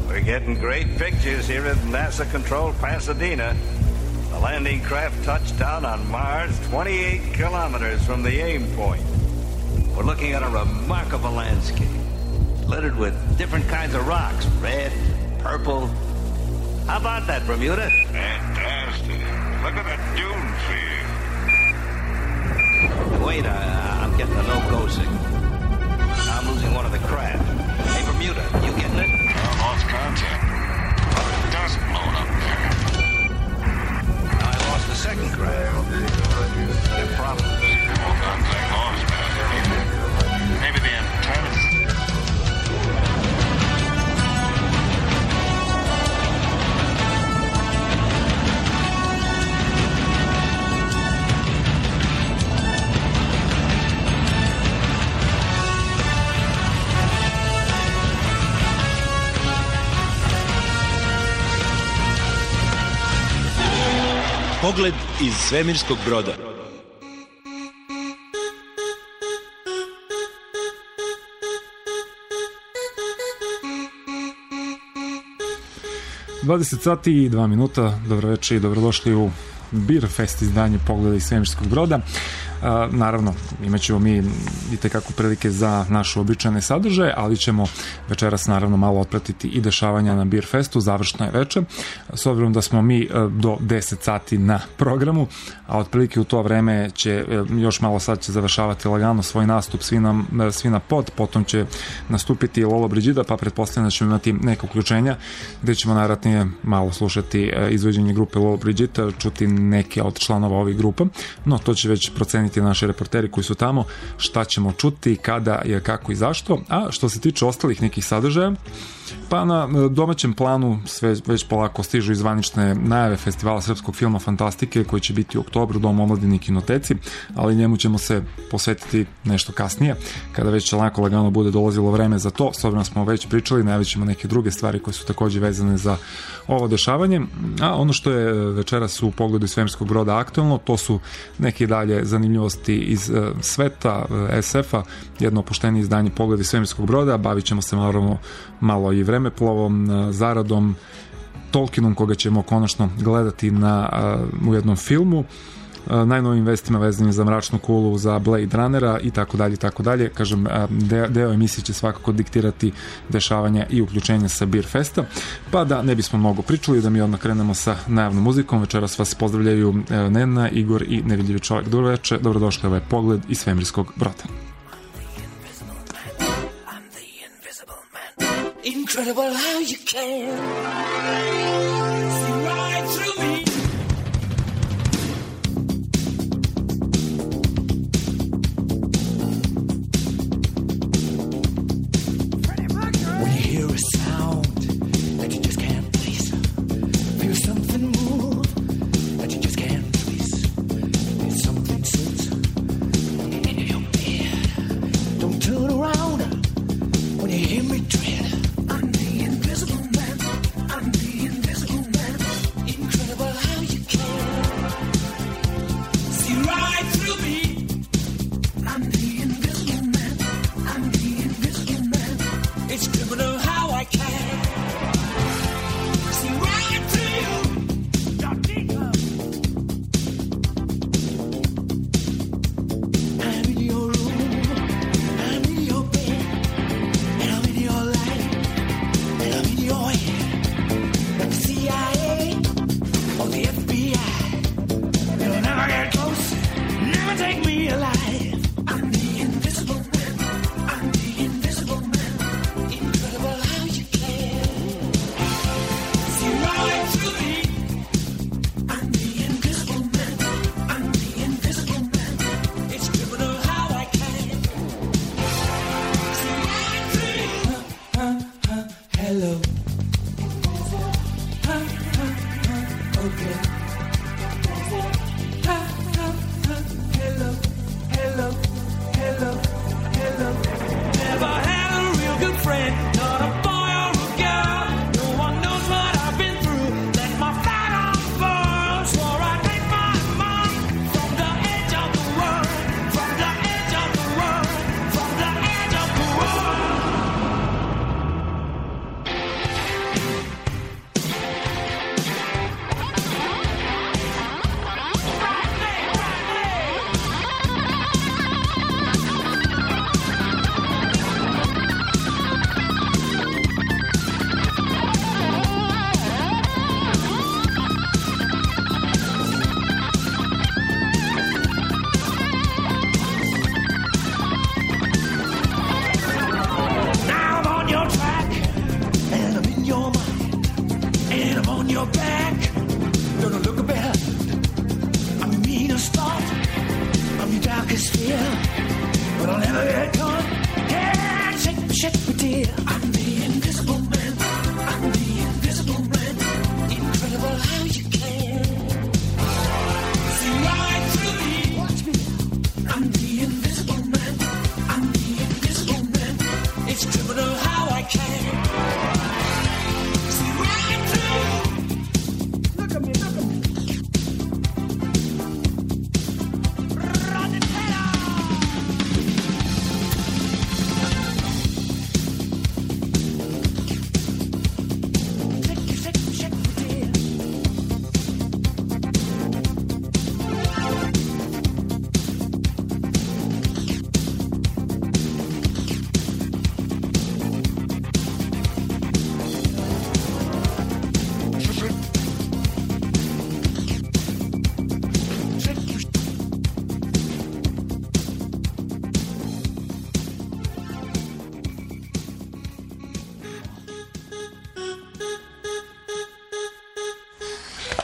We're getting great pictures here at NASA-controlled Pasadena. The landing craft touched down on Mars 28 kilometers from the aim point. We're looking at a remarkable landscape, littered with different kinds of rocks, red, purple. How about that, Bermuda? Fantastic. Look at the dune field. Wait, I'm getting a no-go signal. I'm losing one of the craft. Hey, Bermuda, you getting it? I lost contact. Dust blowing up there. I lost the second craft. No problem. Well, contact lost, man. Maybe the antennas. Pogled iz svemirskog broda. Dvadeset sati i 2 minuta. Dobro večer i dobrodošli u Beer Fest izdanje Pogleda iz svemirskog broda. Naravno, imat ćemo mi i tekako prilike za naše običajne sadržaje, ali ćemo večeras naravno malo otpratiti i dešavanja na Beer Festu, završno je večer, s obzirom da smo mi do 10 sati na programu, a otprilike u to vreme će još malo sad će završavati lagano svoj nastup svi na pod, potom će nastupiti Lolo Brigida, pa pretpostavljam da ćemo imati neke uključenja gde ćemo najvratnije malo slušati izvođenje grupe Lolo Brigida, čuti neke od članova ovih grupa, no to će već proceniti naši reporteri koji su tamo, šta ćemo čuti, kada, kako i zašto. A što se tiče ostalih nekih sadržaja, pa na domaćem planu sve već polako stižu zvanične najave festivala srpskog filma Fantastike koji će biti u oktobru u Domu omladine i kinoteci, ali njemu ćemo se posvetiti nešto kasnije, kada već lako lagano bude dolazilo vreme za to, s obzirom smo već pričali, najavit ćemo neke druge stvari koje su takođe vezane za ovo dešavanje, a ono što je večeras u Pogledu iz svemirskog broda aktualno, to su neke dalje zanimljivosti iz sveta SF-a, jedno opuštenije izdanje Pogleda iz svemirskog broda, bavit ćemo se malo i vremeplovom, Zaradom, Tolkienom, koga ćemo konačno gledati u jednom filmu, najnovim vestima vezanim za Mračnu kulu, za Blade Runnera i tako dalje. Kažem, deo emisije će svakako diktirati dešavanja i uključenja sa Beer Festa, pa da ne bismo mnogo pričali, da mi odmah krenemo sa najavnom muzikom. Večeras vas pozdravljaju Nena, Igor i Nevidljivi čovjek. Dobro večer, dobrodošli, ovaj Pogled iz svemirskog broda. Incredible how you can see right through me. When you hear a sound that you just can't place, feel something move that you just can't trace, feel something sits in your bed. Don't turn around when you hear me tread. I'm the invisible man. I'm the invisible man. Incredible how you can see right through me. I'm the invisible man. I'm the invisible man. It's criminal how I can see right through you. I'm in your room. I'm in your bed. And I'm in your life. And I'm in your head. Like the CIA or the FBI. You'll never get close. Never take me alive. I'm the invisible man. I'm the invisible man. Incredible how you can see right through me. I'm the invisible man. I'm the invisible man. It's criminal how I can see right through you. Hello. Okay. Hello. Hello. Hello. Hello. Never had a real good friend, not a boy or a girl. No one knows what I've been through. Let my flag unfurl. Swore I'd make my mark from the edge of the world. From the edge of the world. From the edge of the world.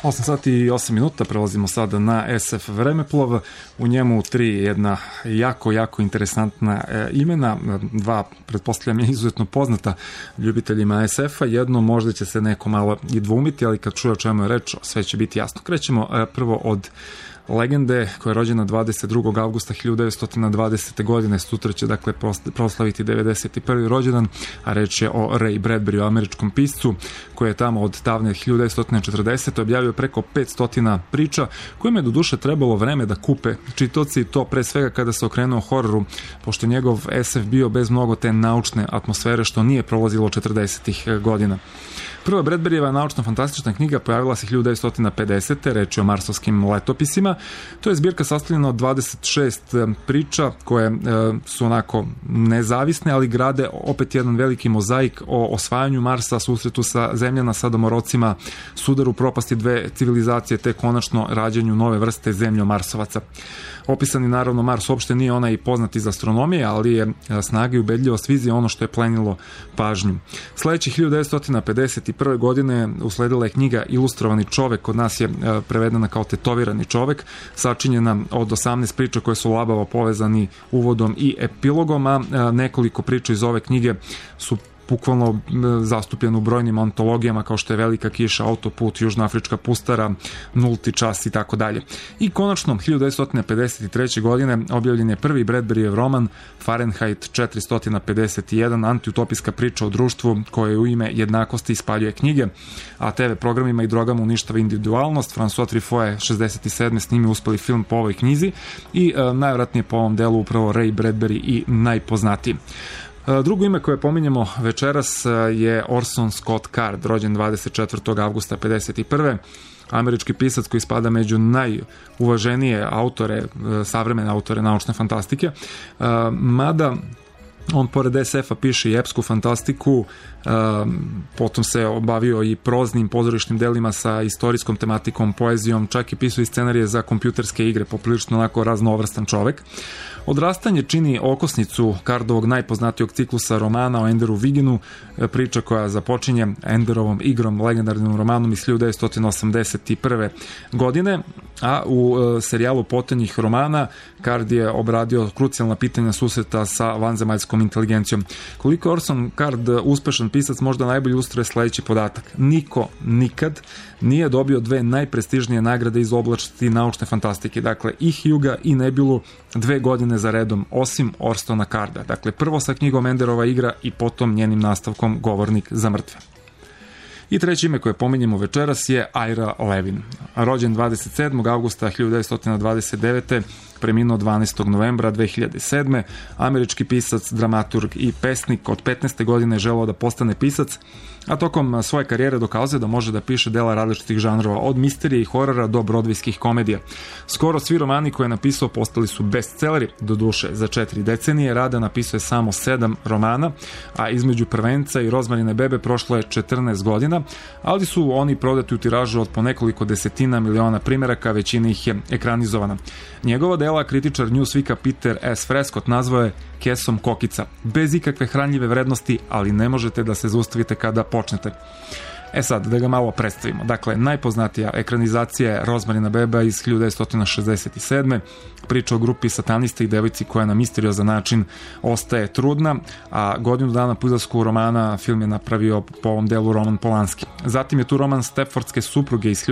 8 sati i 8 minuta, prelazimo sada na SF vremeplov, u njemu 3 jedna jako interesantna imena, 2 pretpostavljam je izuzetno poznata ljubiteljima SF-a, jedno možda će se neko malo i dvoumiti, ali kad čuje o čemu je reč, sve će biti jasno. Krećemo prvo od legende koja je rođena 22. avgusta 1920. godine. Sutra će dakle proslaviti 91. rođendan, a reč je o Ray Bradbury, američkom piscu koji je tamo od davne 1940. objavio preko 500 priča kojima je do duše trebalo vreme da kupe čitaoci, i to pre svega kada se okrenuo hororu, pošto njegov SF bio bez mnogo te naučne atmosfere što nije prolazilo 40. godina. Prva Bradburyjeva naučno-fantastična knjiga pojavila se 1950. reč je o marsovskim letopisima. To je zbirka sastavljena od 26 priča koje su onako nezavisne, ali grade opet jedan veliki mozaik o osvajanju Marsa, susretu sa zemljana, sa domorocima, sudaru propasti dve civilizacije, te konačno rađanju nove vrste zemljomarsovaca. Opisani naravno Mars uopšte nije onaj poznat iz astronomije, ali je snaga i ubedljivost vizije ono što je plenilo pažnju. Sledeće 1951. godine usledila je knjiga Ilustrovani čovek, kod nas je prevedena kao Tetovirani čovek, sačinjena od 18 priča koje su labavo povezani uvodom i epilogom, a nekoliko priča iz ove knjige su bukvalno zastupljen u brojnim antologijama kao što je Velika kiša, Autoput, Južnoafrička pustara, Nulti čas i tako dalje. I konačno 1953. godine objavljen je prvi Bradburyjev roman Fahrenheit 451, antiutopijska priča o društvu koje u ime jednakosti ispaljuje knjige, a TV programima i drogama uništava individualnost. François Truffaut je 67. snimio uspeli film po ovoj knjizi i najvratnije po ovom delu upravo Ray Bradbury i najpoznatiji. Drugo ime koje pominjemo večeras je Orson Scott Card, rođen 24. avgusta 51. Američki pisac koji spada među najuvaženije autore, savremene autore naučne fantastike, mada on pored SF-a piše i epsku fantastiku, potom se obavio i proznim pozorišnim delima sa istorijskom tematikom, poezijom, čak i pisao i scenarije za kompjuterske igre, poprilično onako raznovrstan čovek. Odrastanje čini okosnicu Cardovog najpoznatijog ciklusa romana o Enderu Viginu, priča koja započinje Enderovom igrom, legendarnim romanom iz 1981. godine, a u serijalu potonjih romana Card je obradio krucijalna pitanja susreta sa vanzemaljskom inteligencijom. Koliko je Orson Card uspešan pisac možda najbolje ilustruje sledeći podatak. Niko nikad nije dobio 2 najprestižnije nagrade iz oblasti naučne fantastike, dakle i Huga i Nebulu 2 godine za redom, osim Orstona Carda. Dakle, prvo sa knjigom Enderova igra i potom njenim nastavkom Govornik za mrtve. I treće ime koje pominjemo večeras je Ira Levin. Rođen 27. avgusta 1929. preminuo 12. novembra 2007. Američki pisac, dramaturg i pesnik. Od 15. godine je želeo da postane pisac, a tokom svoje karijere dokazuje da može da piše dela različitih žanrova, od misterije i horora do brodvijskih komedija. Skoro svi romani koje je napisao postali su bestselleri, doduše za 4 decenije rada napisao je samo 7 romana, a između Prvenca i Rozmarine bebe prošlo je 14 godina, ali su oni prodati u tiražu od po nekoliko desetina miliona primeraka, većina ih je ekranizovana. Njegova dela kritičar Newsweeka Peter S. Frescott nazvao je kesom kokica, bez ikakve hranljive vrednosti, ali ne možete da se zaustavite kada počnete. Sad, da ga malo predstavimo. Dakle, najpoznatija ekranizacija je Rozmarina beba iz 1967. Priča o grupi satanista i devojci koja na misteriozan način ostaje trudna, a godinu dana po izlasku romana film je napravio po ovom delu Roman Polanski. Zatim je tu roman Stepfordske supruge iz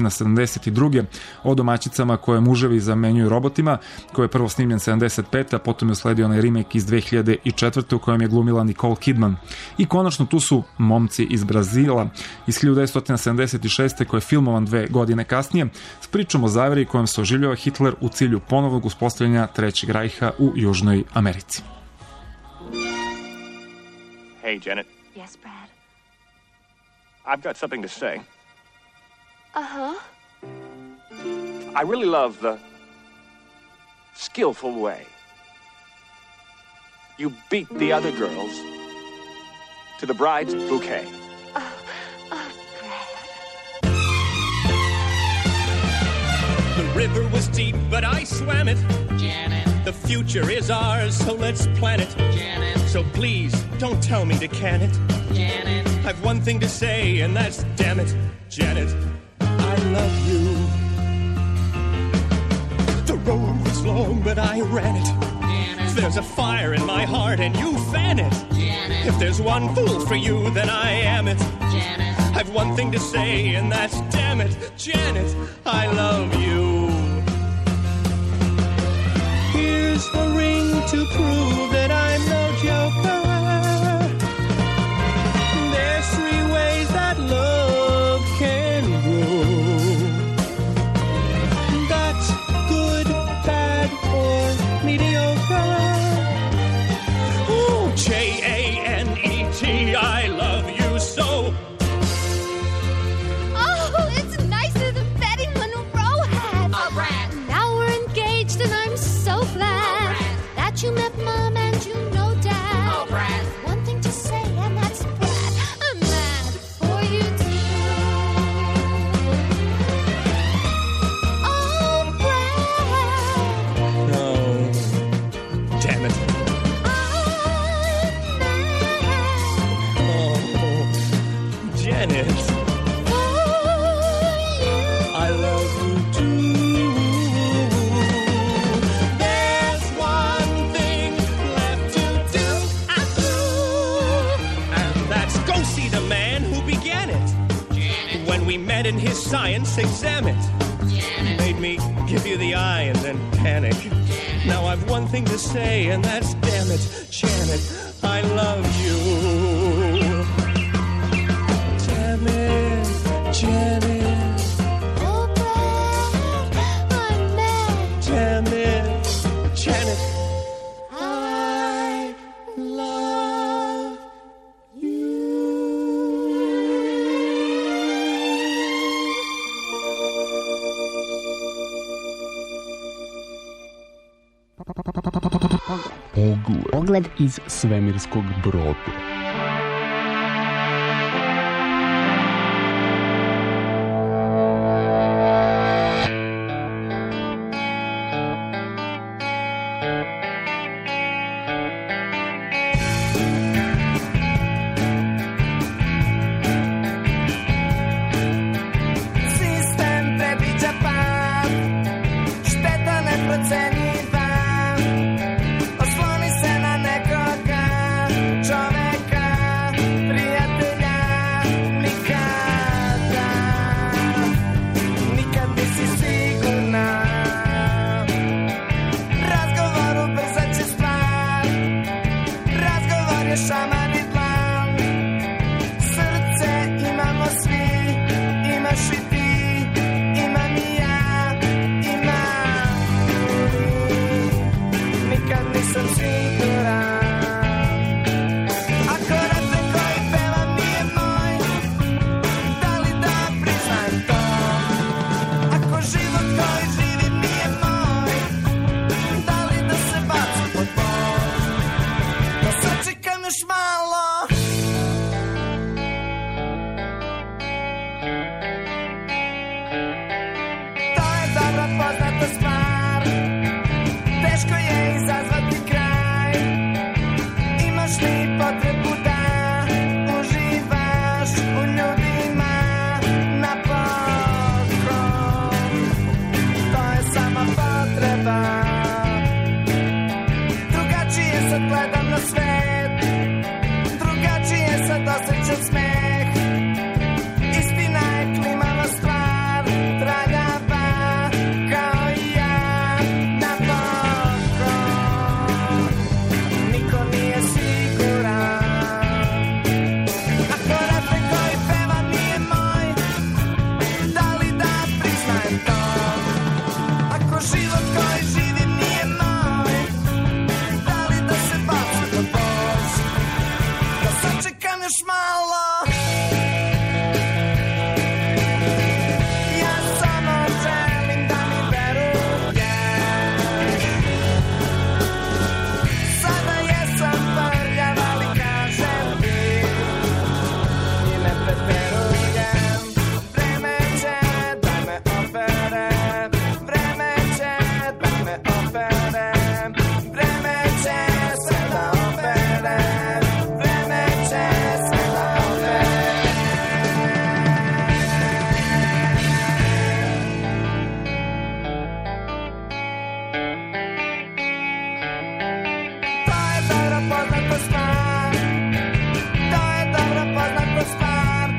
1972. o domaćicama koje muževi zamenjuju robotima, koji je prvo snimljen 75. a potom je usledio onaj remake iz 2004. u kojem je glumila Nicole Kidman. I konačno tu su Momci iz Brazila iz 1976. koji je filmovan 2 godine kasnije s pričom o zaveri kojom se oživljava Hitler u cilju ponovnog uspostavljanja Trećeg rajha u Južnoj Americi. Hey, Janet. Yes, Brad? I've got something to say. Uh-huh. I really love the skillful way you beat the other girls to the bride's bouquet. The river was deep, but I swam it. Janet. The future is ours, so let's plan it. Janet. So please, don't tell me to can it. Janet. I've one thing to say, and that's damn it, Janet. I I love you. The road was long, but I ran it. There's a fire in my heart and you fan it. If there's one fool for you, then I am it. I've one thing to say, and that's damn it, Janet, I love you. Here's a ring to prove that I'm no joker. There's 3 ways that love can grow. That's good, bad, or mediocre. Ooh, Janet, I love you so. Oh, it's nicer than Betty Monroe had. A rat. Now we're engaged and I'm so glad that you met Mom and you know Dad. Oh, Brad. One thing to say and that's Brad. I'm mad for you too. Oh, Brad. No. Damn it. Oh, Janet. I love you too. There's one thing left to do. And that's go see the man who began it. When we met in his science exam it. Made me give you the eye and then panic. Now I've one thing to say, and that's damn it, Janet, I love you. Damn it, Janet. Oh, Brad, I'm mad. Damn it, Janet. I love you. Pogled iz svemirskog broda. Sistem predviđa pad, šteta neprocenjiva. Osloni se na nekoga, čoveka, prijatelja. Nikada, nikad nisi sigurna. Razgovor ubrzat će stvar. Razgovor je šaman i dlan. Srce imamo svi, imaš i ti, imam i ja, imam. Nikad nisam siguran. Ako refren koji pevam nije moj, da li da priznam to? Ako život koji živim nije moj, da li da se bacim pod most? Da sačekam još malo. To je dobra poznata stvar. Teško je izazvati kraj. Imaš li potrebu da uživaš u ljudima napokon? To je sama potreba. Drugačije sad gledam na svet. Drugačije sad osjećam smeh. Istina je klimava stvar, traljava kao i ja napokon.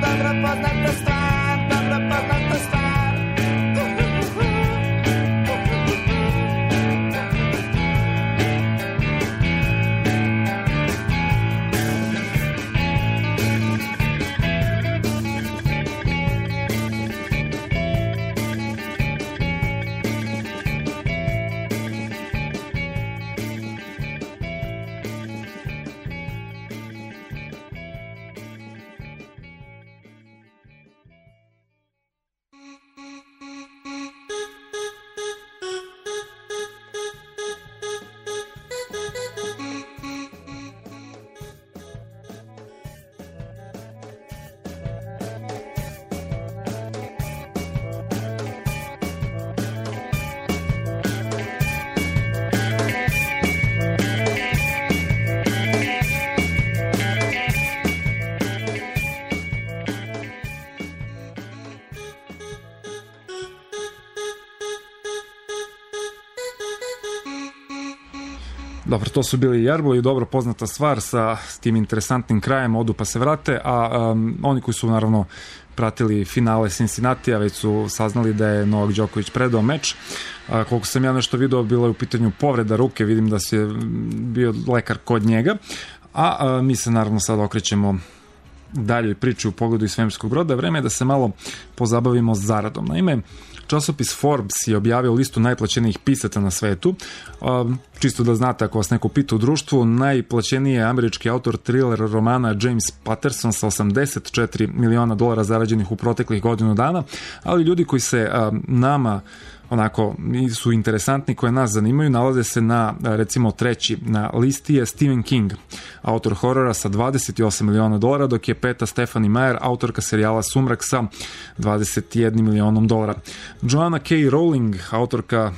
dobro poznata stvar, dobro poznata stvar. Dobro, to su bili Yardbirds i dobro poznata stvar sa tim interesantnim krajem, odu pa se vrate, a oni koji su naravno pratili finale Cincinnatija već su saznali da je Novak Đoković predao meč. Koliko sam ja nešto video, bilo je u pitanju povreda ruke, vidim da je bio lekar kod njega, a mi se naravno sad okrećemo daljoj priči u pogledu iz svemirskog broda. Vreme je da se malo pozabavimo zaradom. Naime, časopis Forbes je objavio listu najplaćenijih pisaca na svetu. Čisto da znate, ako vas neko pita u društvu, najplaćeniji je američki autor thriller romana James Patterson sa $84 miliona zarađenih u proteklih godinu dana, ali ljudi koji se nama onako su interesantni, koje nas zanimaju, nalaze se na, recimo, treći na listi je Stephen King, autor horora sa $28 miliona, dok je peta Stephanie Meyer, autorka serijala Sumrak sa $21 milionom. Joanna K. Rowling, autorka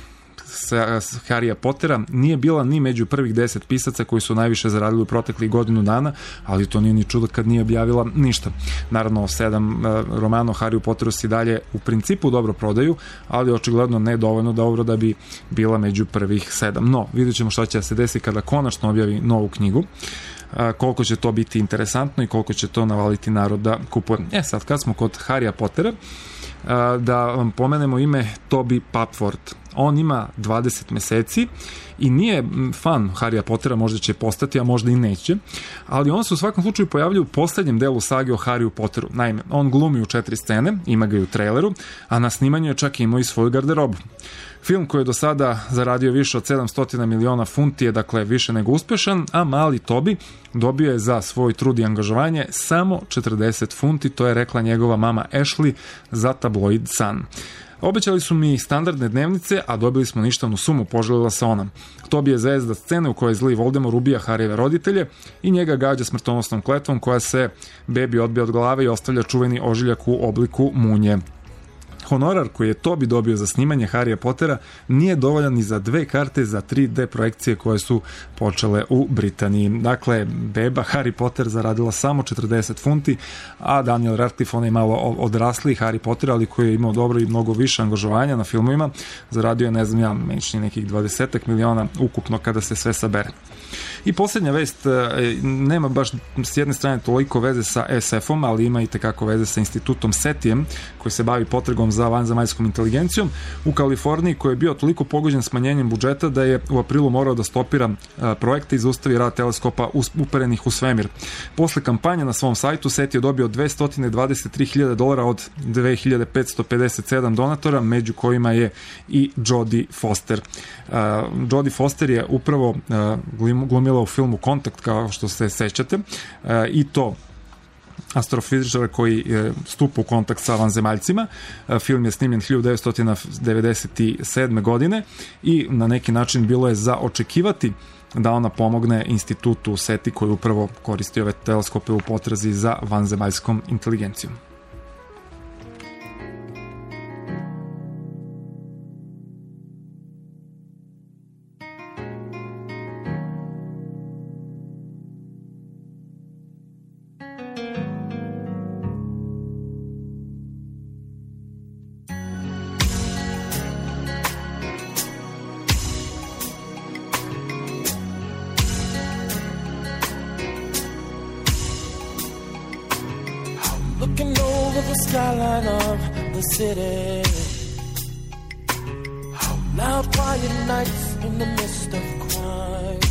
Harrya Pottera, nije bila ni među prvih 10 pisaca koji su najviše zaradili u proteklih godinu dana, ali to nije ni čudo kad nije objavila ništa. Naravno, 7 romana o Harryu Potteru se dalje u principu dobro prodaju, ali očigledno ne dovoljno dobro da bi bila među prvih 7. No, vidjet ćemo šta će da se desi kada konačno objavi novu knjigu, koliko će to biti interesantno i koliko će to navaliti narod da kupuje. Sad kad smo kod Harrya Pottera, da vam pomenemo ime Toby Papford. On ima 20 meseci i nije fan Harrya Pottera, možda će postati, a možda i neće, ali on se u svakom slučaju pojavlja u poslednjem delu sage o Harryu Potteru. Naime, on glumi u 4 scene, ima ga i u traileru, a na snimanju je čak imao i svoju garderobu. Film koji je do sada zaradio više od 700 miliona funti je dakle više nego uspešan, a mali Toby dobio je za svoj trud i angažovanje samo 40 funti, to je rekla njegova mama Ashley za tabloid Sun. Obećali su mi standardne dnevnice, a dobili smo ništavnu sumu, poželila se ona. Toby je zvezda scene u kojoj zli Voldemort ubija Harryjeve roditelje i njega gađa smrtonosnom kletvom koja se bebi odbija od glave i ostavlja čuveni ožiljak u obliku munje. Honorar koji je Toby dobio za snimanje Harrya Pottera nije dovoljan ni za 2 karte za 3D projekcije koje su počele u Britaniji. Dakle, beba Harry Potter zaradila samo 40 funti, a Daniel Radcliffe, onaj malo odrasli Harry Potter, ali koji je imao dobro i mnogo više angažovanja na filmovima, zaradio je, ne znam ja, nekih 20 miliona ukupno kada se sve sabere. I posljednja vest nema baš s jedne strane toliko veze sa SF-om, ali ima i tekako veze sa institutom SETI-em koji se bavi potragom za vanzemaljskom inteligencijom u Kaliforniji, koji je bio toliko pogođen smanjenjem budžeta da je u aprilu morao da stopira projekte i zaustavi rad teleskopa uperenih u svemir. Posle kampanje na svom sajtu SETI je dobio $223,000 od 2557 donatora, među kojima je i Jodie Foster. Jodie Foster je upravo glumila u filmu Kontakt, kao što se sećate, i to astrofizičar koji stupa u kontakt sa vanzemaljcima. Film je snimljen 1997. godine i na neki način bilo je za očekivati da ona pomogne institutu SETI koji upravo koristi ove teleskope u potrazi za vanzemaljskom inteligencijom. looking over the skyline of the city. Loud, quiet nights in the midst of crime.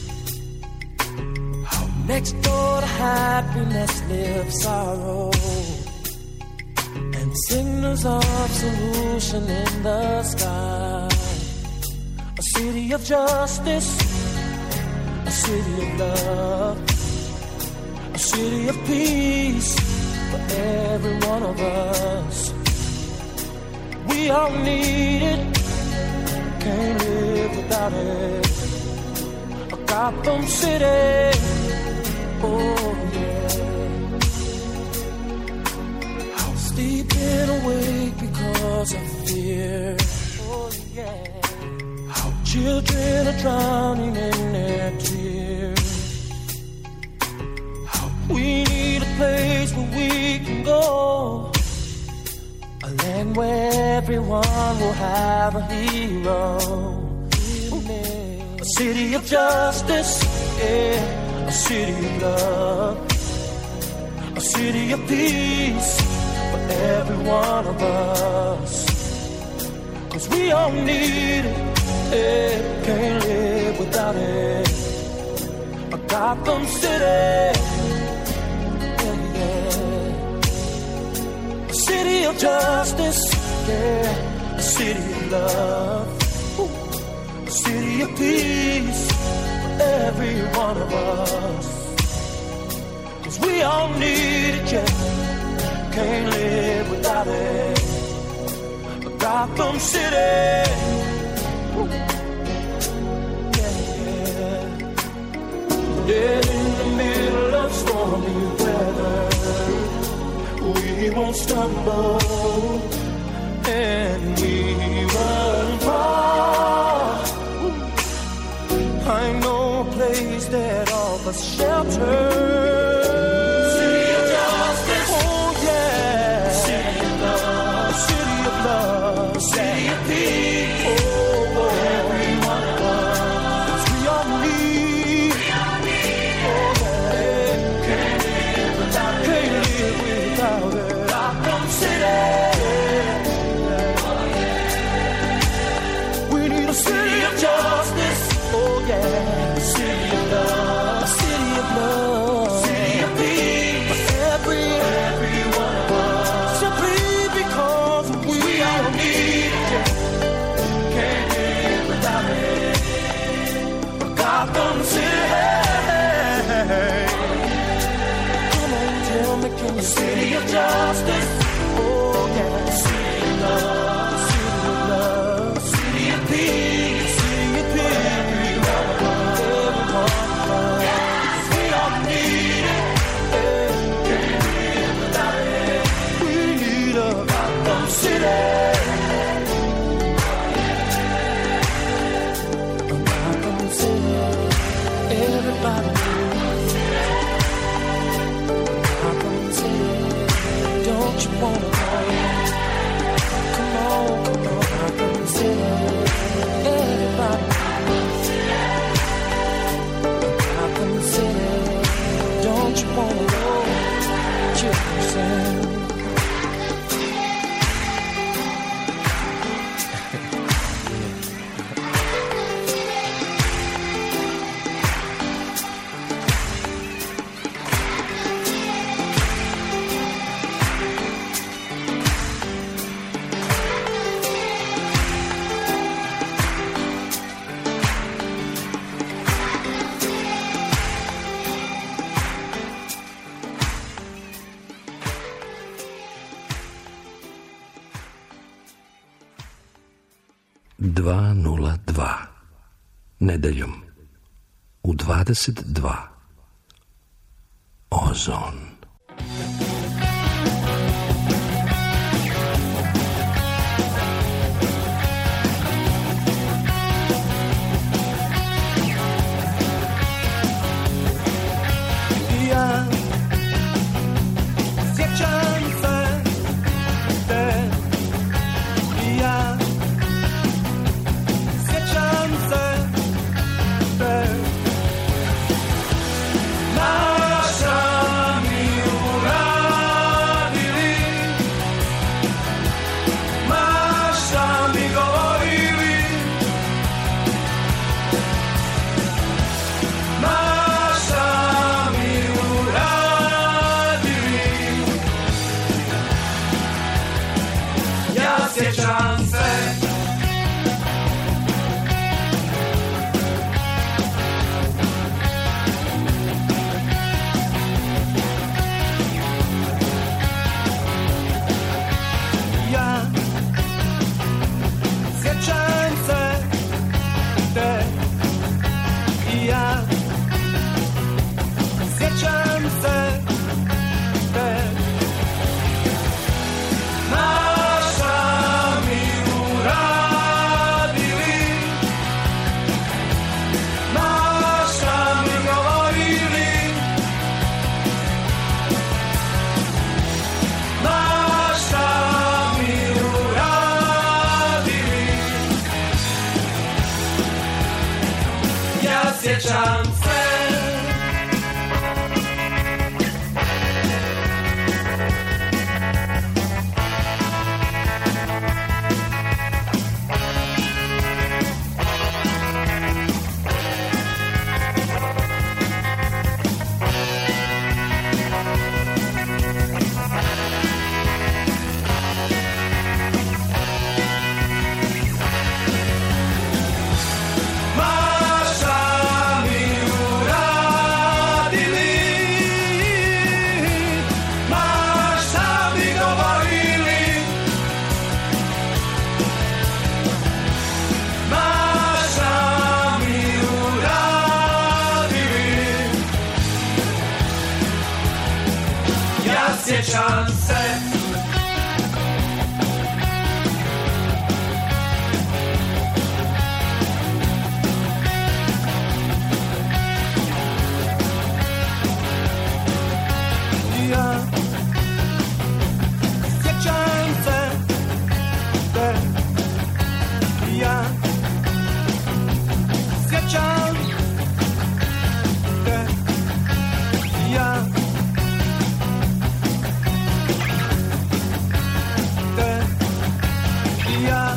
Next door to happiness lives sorrow, and signals of solution in the sky. A city of justice, a city of love, a city of peace for every one of us. We all need it, can't live without it. A Gotham City, oh yeah. Sleeping awake because of fear, oh yeah. Children are drowning in their tears. We need a place where we can go, a land where everyone will have a hero. A city of justice, yeah. A city of love, a city of peace for every one of us. 'Cause we all need it, yeah. Can't live without it. A Gotham City, yeah, yeah. A city of justice, yeah. A city of love, a city of peace for every one of us. 'Cause we all need it, yeah. Can't live without it. A Gotham City, yeah, yeah. Dead in the middle of stormy weather, we won't stumble, and we run far. I know a place that offers shelter. City of justice, oh yeah. City of love, city of love, city of peace, oh, oh. Every one of us, we all need, oh yeah. Can't live without it, can't live without it. Gotham City, oh yeah. We need a city of justice, oh yeah. A city of love, a city of love, city of peace for every one of us. Simply because we all need it, can't live without it. A Gotham City, come on, tell me, can you city of justice, oh yeah. City of love, city of love, city of peace, city of peace. We all need it, can't live without it. We need a Gotham City, a Gotham City. Everybody needs Gotham City. Don't you wanna go? Come on, Gotham City. Everybody Gotham City. Don't you wanna go? Jefferson. Nedeljom u 22 Ozon. Ja sjećam se te, ja sjećam se te. Naša mi sjećam se. Sjećam se te i ja. Sjećam se te. Naša mi uradili, naša mi govorili, naša mi uradili. Ja sjećam se. Sjećam se. Ja sjećam se te. Ja sjećam te. Ja ja.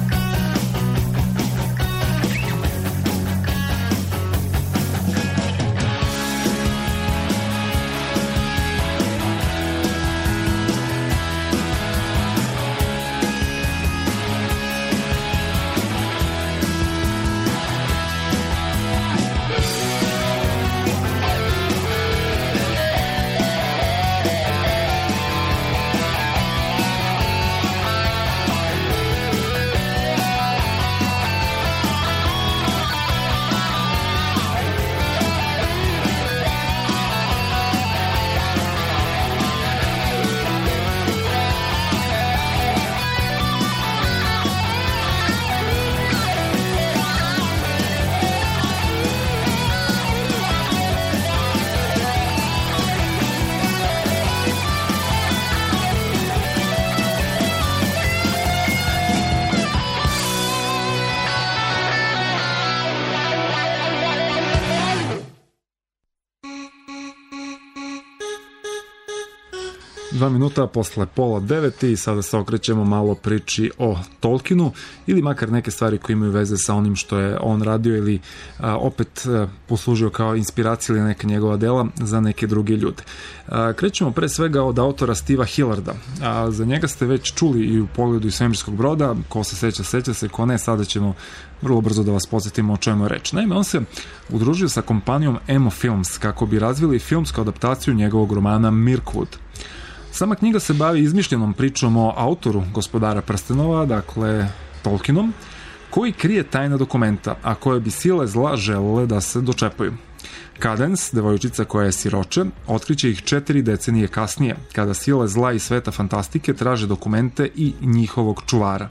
Dva minuta posle 8:30 i sada se okrećemo malo priči o Tolkienu ili makar neke stvari koje imaju veze sa onim što je on radio ili opet poslužio kao inspiracija ili neka njegova dela za neke druge ljude. Krećemo pre svega od autora Steva Hillarda. Za njega ste već čuli i u Pogledu iz svemirskog broda, ko se seća se, ko ne, sada ćemo vrlo brzo da vas podsjetimo o čemu je reč. Naime, on se udružio sa kompanijom Emo Films kako bi razvili filmsku adaptaciju njegovog romana Mirkwood. Sama knjiga se bavi izmišljenom pričom o autoru Gospodara prstenova, dakle Tolkienom, koji krije tajna dokumenta, a koje bi sile zla želele da se dočepaju. Cadence, devojčica koja je siroče, otkriće ih 4 decenije kasnije, kada sile zla i sveta fantastike traže dokumente i njihovog čuvara.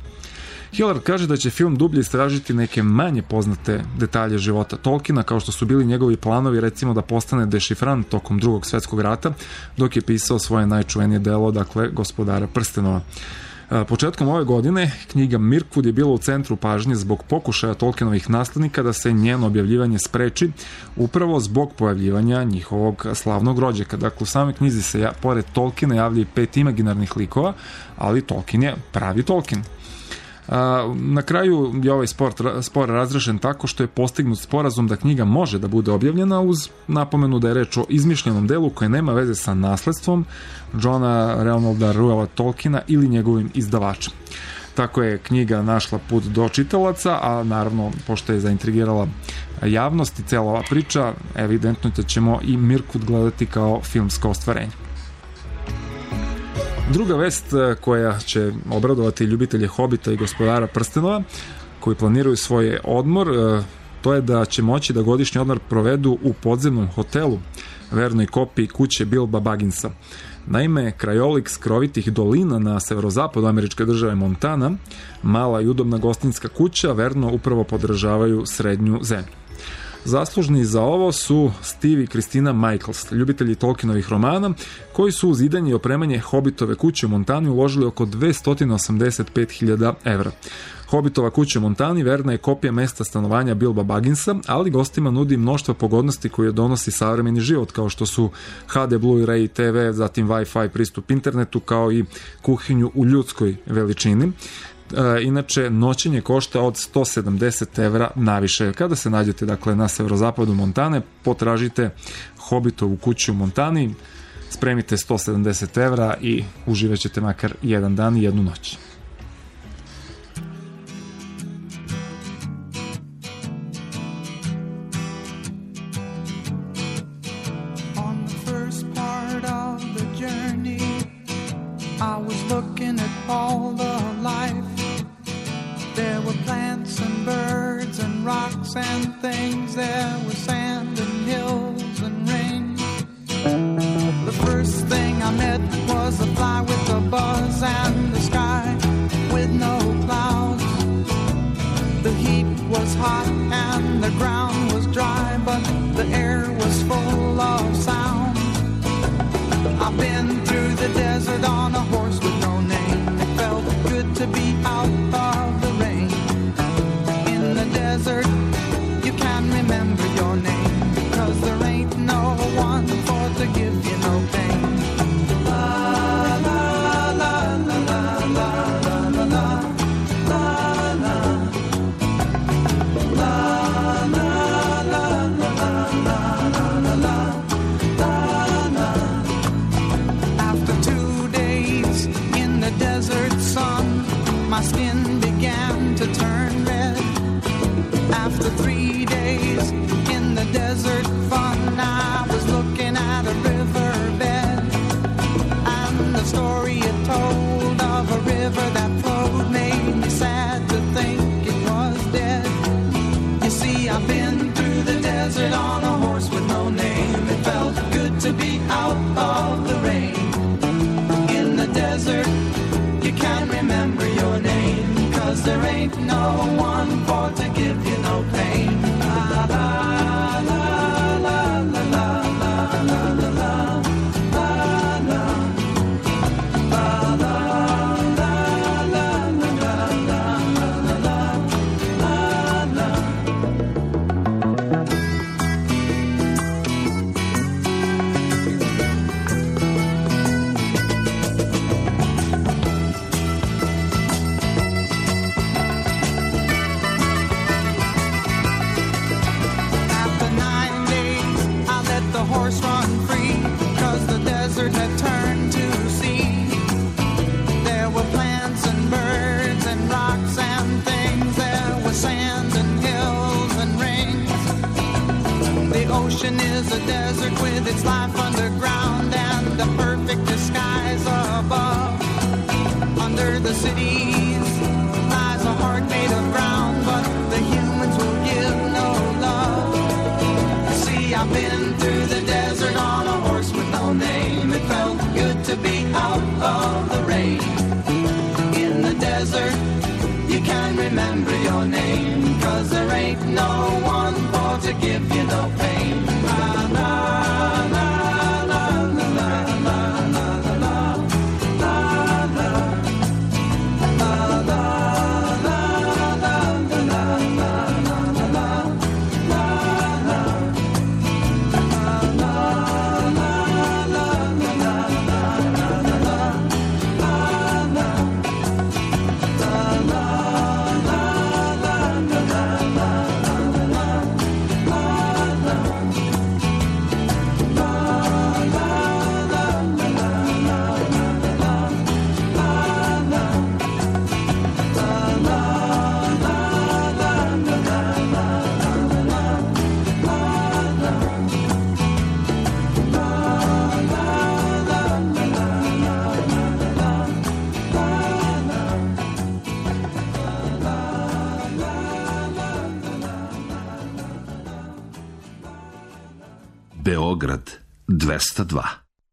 Hillard kaže da će film dublje istražiti neke manje poznate detalje života Tolkiena, kao što su bili njegovi planovi, recimo da postane dešifrant tokom Drugog svetskog rata, dok je pisao svoje najčuvenije delo, dakle Gospodara prstenova. Početkom ove godine knjiga Mirkwood je bila u centru pažnje zbog pokušaja Tolkienovih naslednika da se njeno objavljivanje spreči, upravo zbog pojavljivanja njihovog slavnog rođaka. Dakle, u samoj knjizi se pored Tolkiena javlja i 5 imaginarnih likova, ali Tolkien je pravi Tolkien. Na kraju je ovaj spor razrešen tako što je postignut sporazum da knjiga može da bude objavljena, uz napomenu da je reč o izmišljenom delu koje nema veze sa nasledstvom Johna Reynolda Reuela Tolkiena ili njegovim izdavačem. Tako je knjiga našla put do čitalaca, a naravno, pošto je zaintrigirala javnost i cela ova priča, evidentno da ćemo i Mirkut gledati kao filmsko ostvarenje. Druga vest koja će obradovati ljubitelje Hobita i Gospodara prstenova koji planiraju svoj odmor, to je da će moći da godišnji odmor provedu u podzemnom hotelu, vernoj kopiji kuće Bilba Bagginsa. Naime, krajolik skrovitih dolina na severozapadu američke države Montana, mala i udobna gostinska kuća, verno upravo podržavaju srednju zemlju. Zaslužni za ovo su Steve i Kristina Michaels, ljubitelji Tolkienovih romana, koji su u zidanje i opremanje Hobbitove kuće u Montani uložili oko 285.000 evra. Hobbitova kuća u Montani verna je kopija mesta stanovanja Bilba Bagginsa, ali gostima nudi mnoštvo pogodnosti koje donosi savremeni život, kao što su HD Blu-ray TV, zatim Wi-Fi pristup internetu, kao i kuhinju u ljudskoj veličini. Inače, noćenje košta od 170 evra naviše. Kada se nađete dakle, na severozapadu Montane, potražite Hobbitovu kuću u Montani, spremite 170 evra i uživat ćete makar jedan dan i jednu noć. I was looking at all the life. There were plants and birds and rocks and things. There was sand and hills and rain. The first thing I met was a fly with a buzz and the sky with no clouds. The heat was hot and the ground was dry, but the air was full of sound. I've been through the desert on a horse with no name. It felt good to be out of the rain. In the desert, you can remember your name, because there ain't no one for to give you no pain. La la la la la la la la la la la la la la la la. Desert sun, my skin began to turn red. After 3 days in the desert fun, I was looking at a riverbed, and the story it told of a river that flowed made me sad to think it was dead. You see, I've been through the desert on a horse with no name. It felt good to be out of the rain. In the desert, you can't remember your name, 'cause there ain't no one for to give you no pain. La la la la la la la la la la la la la la horse run free, 'cause the desert had turned to sea. There were plants and birds and rocks and things. There was sand and hills and rings. The ocean is a desert with its life underground and the perfect disguise above. Under the cities lies a heart made of ground, but the humans will give no love. See, I've been through the desert on a horse with no name. It felt good to be out of the rain. In the desert, you can't remember your name, 'cause there ain't no one for to give you no pain. La la la la la la la la la la la la Beograd 202.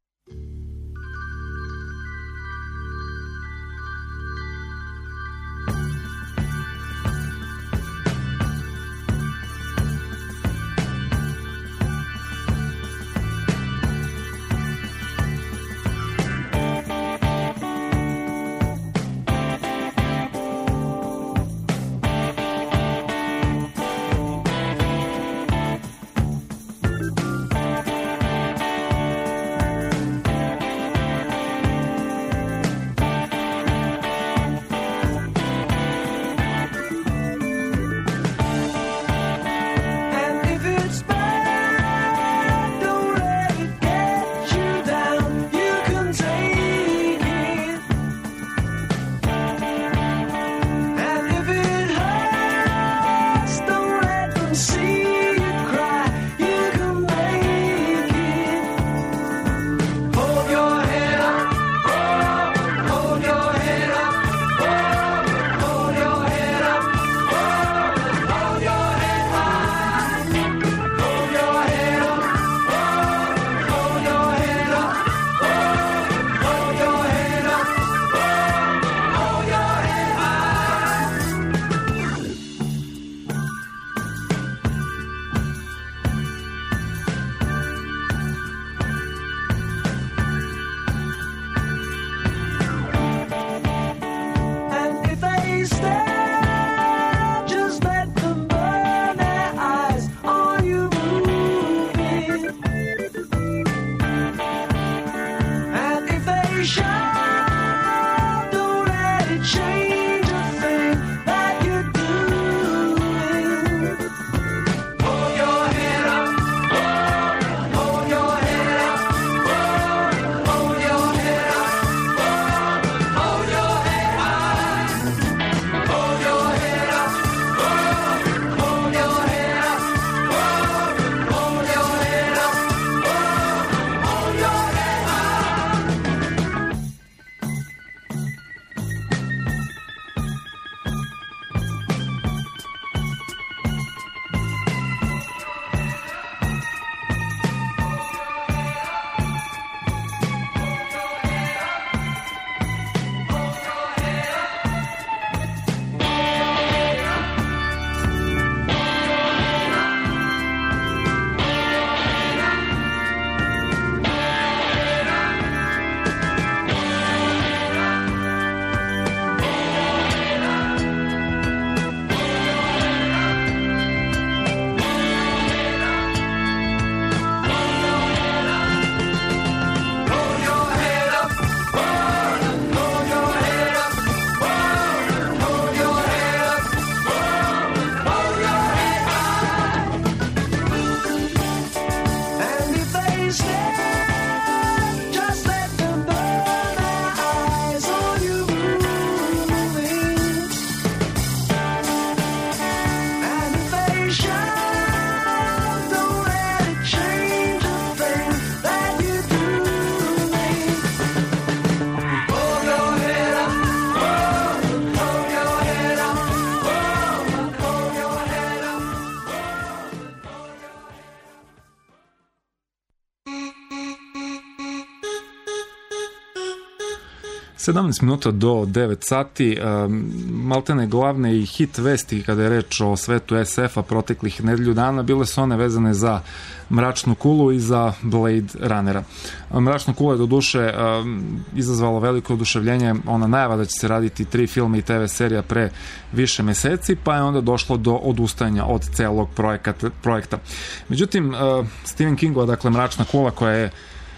Sedamnaest minuta do 9 sati, maltene glavne i hit vesti kada je reč o svetu SF-a proteklih nedelju dana bile su one vezane za Mračnu kulu i za Blade Runnera. Mračna kula je do duše izazvala veliko oduševljenje, ona najava da će se raditi 3 filma i TV serija pre više meseci, pa je onda došlo do odustajanja od celog projekta. Međutim, Stephen Kingova, dakle Mračna kula, koja je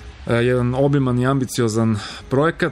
jedan obiman i ambiciozan projekat,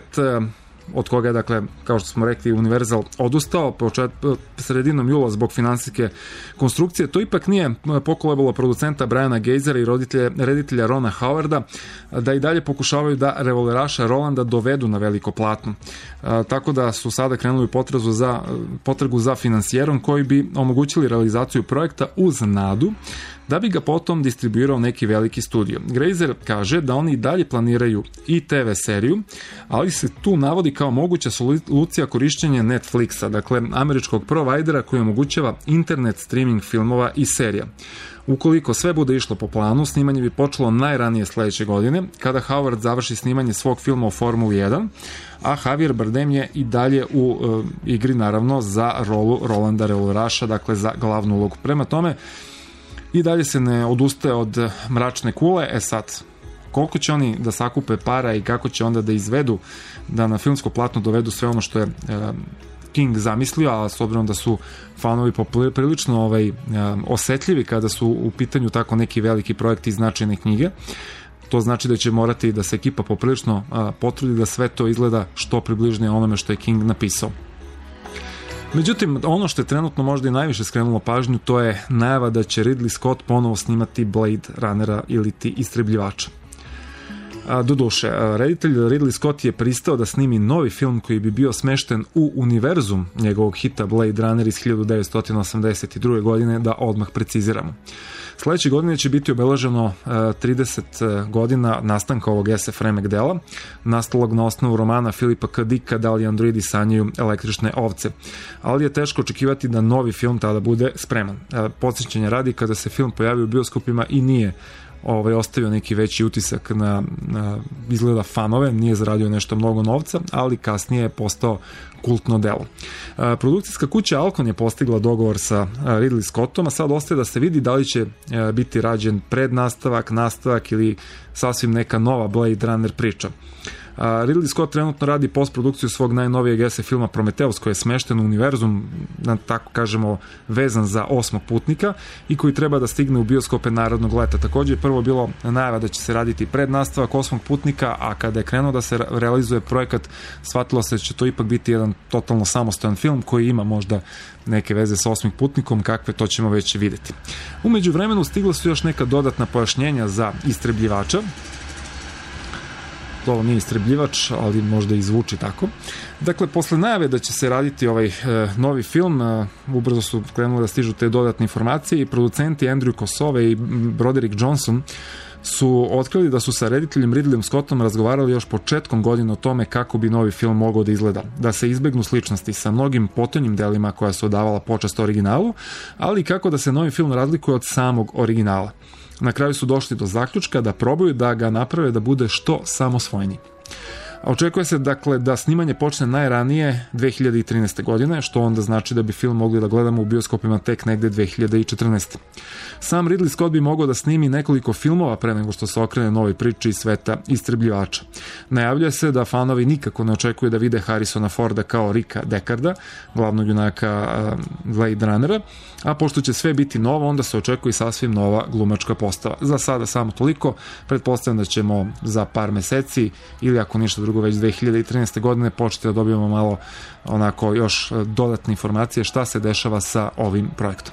od koga je, dakle, kao što smo rekli, Universal odustao sredinom jula zbog finansijske konstrukcije. To ipak nije pokolebalo producenta Briana Gazera i reditelja Rona Howarda da i dalje pokušavaju da revolveraša Rolanda dovedu na veliko platno. Tako da su sada krenuli u potragu za finansijerom koji bi omogućili realizaciju projekta uz nadu da bi ga potom distribuirao neki veliki studio. Grazer kaže da oni dalje planiraju i TV seriju, ali se tu navodi kao moguća solucija korišćenja Netflixa, dakle američkog provajdera koji omogućava internet streaming filmova i serija. Ukoliko sve bude išlo po planu, snimanje bi počelo najranije sledeće godine, kada Howard završi snimanje svog filma o Formuli 1, a Javier Bardem je i dalje u igri, naravno, za rolu Rolanda Reuleraša, dakle za glavnu ulogu. Prema tome, i dalje se ne odustaje od mračne kule. Sad, koliko će oni da sakupe para i kako će onda da izvedu, da na filmsko platno dovedu sve ono što je King zamislio, a s obzirom da su fanovi prilično osetljivi kada su u pitanju tako neki veliki projekti i značajne knjige, to znači da će morati da se ekipa poprilično potrudi da sve to izgleda što približnije onome što je King napisao. Međutim, ono što je trenutno možda i najviše skrenulo pažnju, to je najava da će Ridley Scott ponovo snimati Blade Runnera ili ti Istrebljivača. Doduše, reditelj Ridley Scott je pristao da snimi novi film koji bi bio smešten u univerzum njegovog hita Blade Runner iz 1982. godine, da odmah preciziramo. Sledeće godine će biti obeleženo 30 godina nastanka ovog SF remek dela, nastalog na osnovu romana Filipa K. Dicka Da li androidi sanjaju električne ovce, ali je teško očekivati da novi film tada bude spreman. Podsjećanja radi, kada se film pojavio u bioskopima i nije ostavio neki veći utisak na izgleda fanove, nije zaradio nešto mnogo novca, ali kasnije je postao kultno delo. Produkcijska kuća Alcon je postigla dogovor sa Ridley Scottom, a sad ostaje da se vidi da li će biti rađen prednastavak, nastavak ili sasvim neka nova Blade Runner priča. Ridley Scott trenutno radi postprodukciju svog najnovijeg SF filma Prometheus, koji je smešten u univerzum, tako kažemo, vezan za Osmog putnika i koji treba da stigne u bioskope narednog leta. Također je prvo bilo najava da će se raditi prednastavak Osmog putnika, a kada je krenuo da se realizuje projekat, shvatilo se da će to ipak biti jedan totalno samostojan film koji ima možda neke veze sa Osmim putnikom, kakve to ćemo već videti. Umeđu vremenu stigla su još neka dodatna pojašnjenja za Istrebljivača. Ovo nije Istrebljivač, ali možda i zvuči tako. Dakle, posle najave da će se raditi ovaj novi film, ubrzo su krenuli da stižu te dodatne informacije i producenti Andrew Kosove i Broderick Johnson su otkrili da su sa rediteljem Ridleyom Scottom razgovarali još početkom godine o tome kako bi novi film mogao da izgleda, da se izbegnu sličnosti sa mnogim potonjim delima koja su odavala počast originalu, ali kako da se novi film razlikuje od samog originala. Na kraju su došli do zaključka da probaju da ga naprave da bude što samosvojniji. Očekuje se, dakle, da snimanje počne najranije 2013. godine, što onda znači da bi film mogli da gledamo u bioskopima tek negde 2014. Sam Ridley Scott bi mogao da snimi nekoliko filmova pre nego što se okrene novoj priči iz sveta Istrebljivača. Najavljuje se da fanovi nikako ne očekuju da vide Harrisona Forda kao Ricka Deckarda, glavnog junaka Blade Runnera, a pošto će sve biti novo, onda se očekuje sasvim nova glumačka postava. Za sada samo toliko, pretpostavljam da ćemo za par meseci ili ako ništa drugo već 2013. godine početi da dobijemo malo onako još dodatne informacije šta se dešava sa ovim projektom.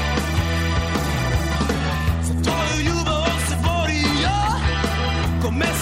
Come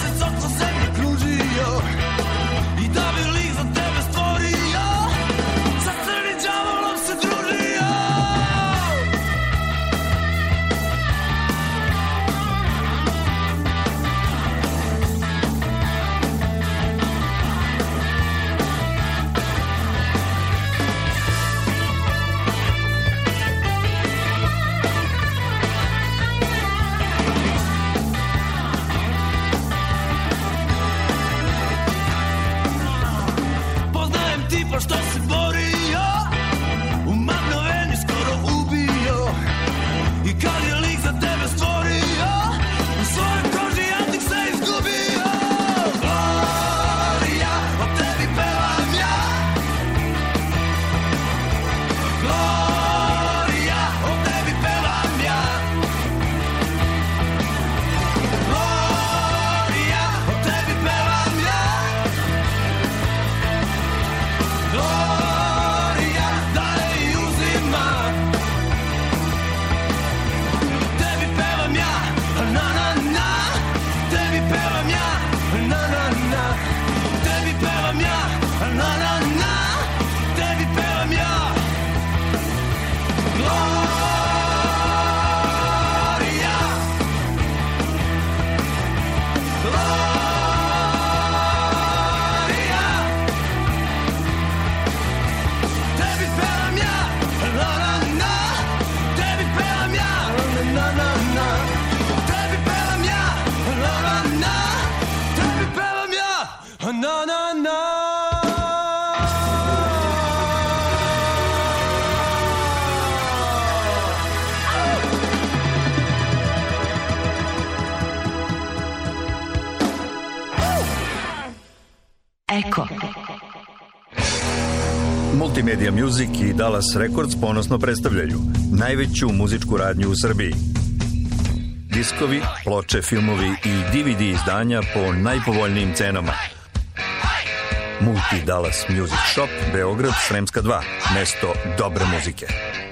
Eko. Multimedia Music i Dallas Records ponosno predstavljaju najveću muzičku radnju u Srbiji. Diskovi, ploče, filmovi i DVD izdanja po najpovoljnijim cenama. Multi Dallas Music Shop, Beograd, Sremska 2, mesto dobre muzike.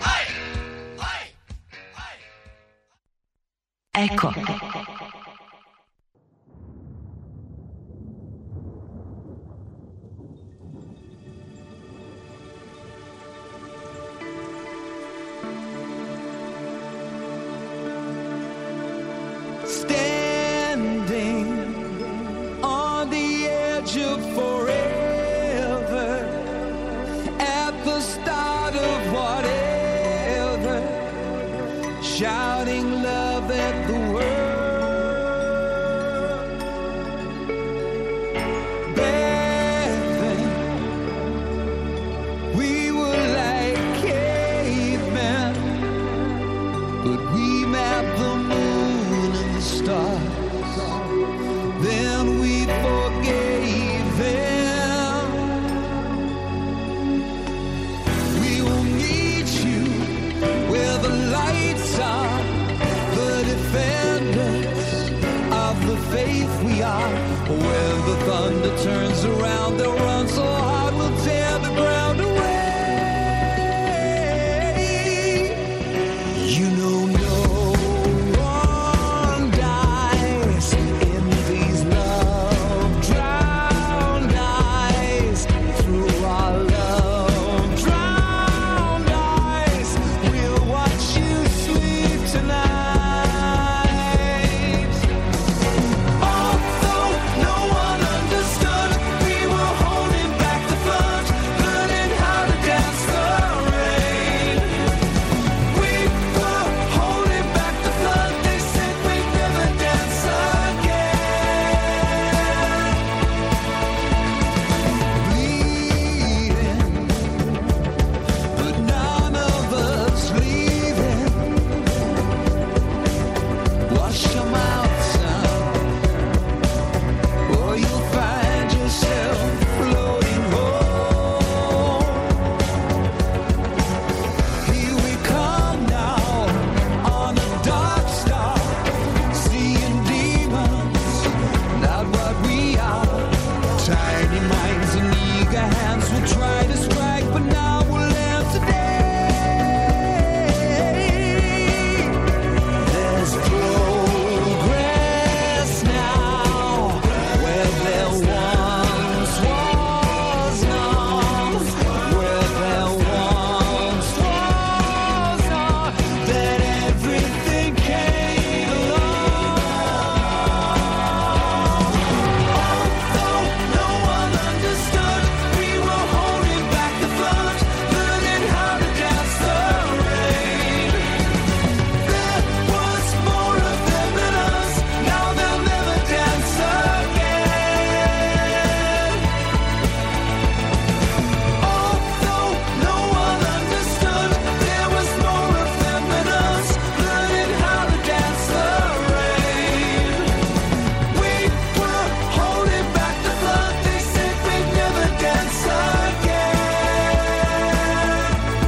Eko. Standing on the edge of forever, at the start of whatever, shouting love at the world. Back then, we were like cavemen, but we mapped the moon and the stars. Then we forgave them. We will meet you where the lights are, the defenders of the faith we are. When the thunder turns around, they'll run so hard we'll tear the ground away. You know no one dies in these love drowned eyes. Through our love drowned eyes, we'll watch you sleep tonight. Although no one understood, we were holding back the flood, learning how to dance the rain. We were holding back the flood, they said we'd never dance again. Bleeding, but none of us leaving. Wash your mouth, son, or you'll find yourself floating home. Here we come now on a dark star, seeing demons, not what we are. Tiny minds and eager hands will try to strike, but now we'll end today. There's progress now where there once was none, where there once was none, that everything came along. Although no one understood, we were holding back the flood, learning how to dance the rain. There was more of them than us, now they'll never dance again. Although no one understood, there was more of them than us, learning how to dance the rain. We were holding back the flood, they said we'd never dance again.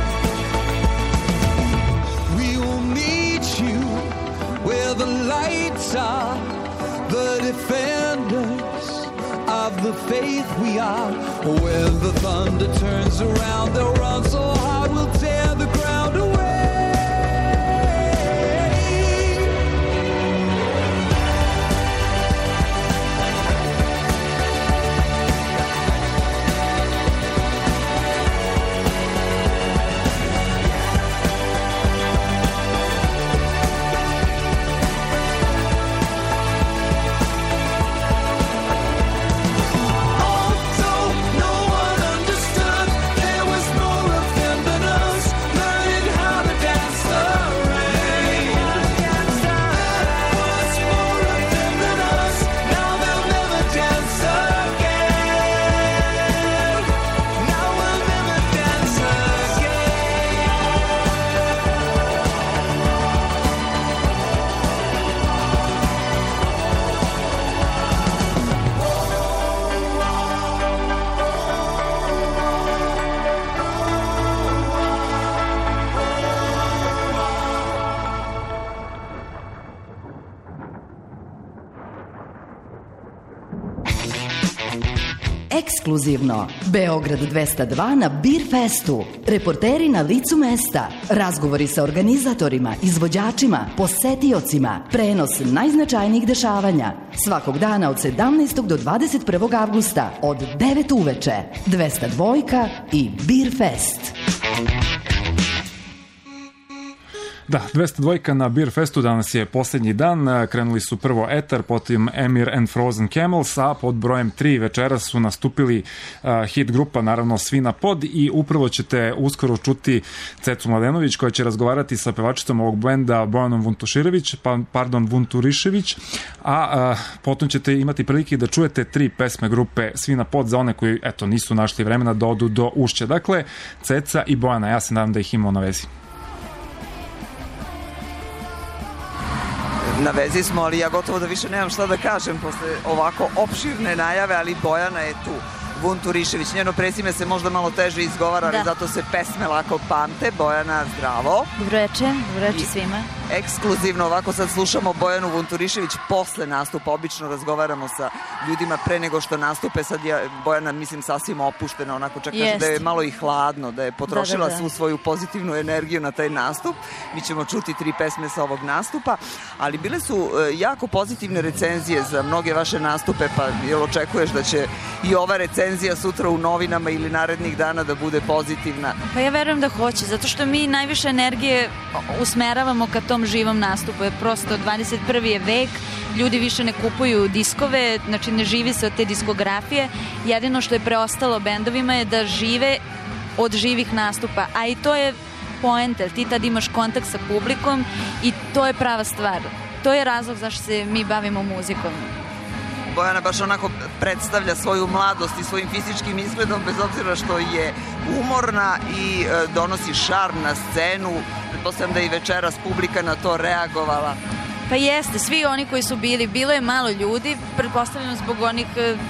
We will meet you where the lights are, the defenders of the faith we are. When the thunder turns around, they'll run so hard we'll tear the ground away. Although no one understood, there was more of them than us, ekskluzivno. Beograd 202 na Beer Festu. Reporteri na licu mesta. Razgovori sa organizatorima, izvođačima, posetiocima. Prenos najznačajnijih dešavanja. Svakog dana od 17. do 21. avgusta od 9 uveče. 202 i Beer Fest. Da, 202 na Beer Festu, danas je posljednji dan, krenuli su prvo Etar, potom Emir and Frozen Camels, a pod brojem 3 večeras su nastupili hit grupa, naravno Svi na pod, i upravo ćete uskoro čuti Cecu Mladenović koja će razgovarati sa pevačicom ovog benda Bojanom Vunturišević, a potom ćete imati prilike da čujete 3 pesme grupe Svi na pod za one koji, eto, nisu našli vremena da odu do Ušća. Dakle, Ceca i Bojana, ja se nadam da ih imamo na vezi. Na vezi smo, ali ja gotovo da više nemam šta da kažem posle ovako opširne najave, ali Bojana je tu. Vunturišević, njeno prezime se možda malo teže izgovara, ali zato se pesme lako pamte. Bojana, zdravo. Dobro večer svima. Ekskluzivno, ovako sad slušamo Bojanu Vunturišević posle nastupa. Obično razgovaramo sa ljudima pre nego što nastupe. Sad je Bojana, mislim, sasvim opuštena, onako čak kaže da je malo i hladno, da je potrošila svu svoju pozitivnu energiju na taj nastup. Mi ćemo čuti 3 pesme sa ovog nastupa, ali bile su jako pozitivne recenzije za mnoge vaše nastupe, pa jel očekuješ da će i ova recenzija sutra u novinama ili narednih dana da bude pozitivna? Pa ja verujem da hoće, zato što mi najviše energije usmeravamo ka tom živom nastupu. Prosto 21. je vek, ljudi više ne kupuju diskove, znači ne živi se od te diskografije. Jedino što je preostalo bendovima je da žive od živih nastupa, a i to je poenta, ti tad imaš kontakt sa publikom i to je prava stvar. To je razlog zašto se mi bavimo muzikom. Bojana baš onako predstavlja svoju mladost i svojim fizičkim izgledom, bez obzira što je umorna i donosi šarm na scenu. Pretpostavljam da i večeras publika na to reagovala. Pa jeste, svi oni koji su bili, bilo je malo ljudi, pretpostavljam zbog onih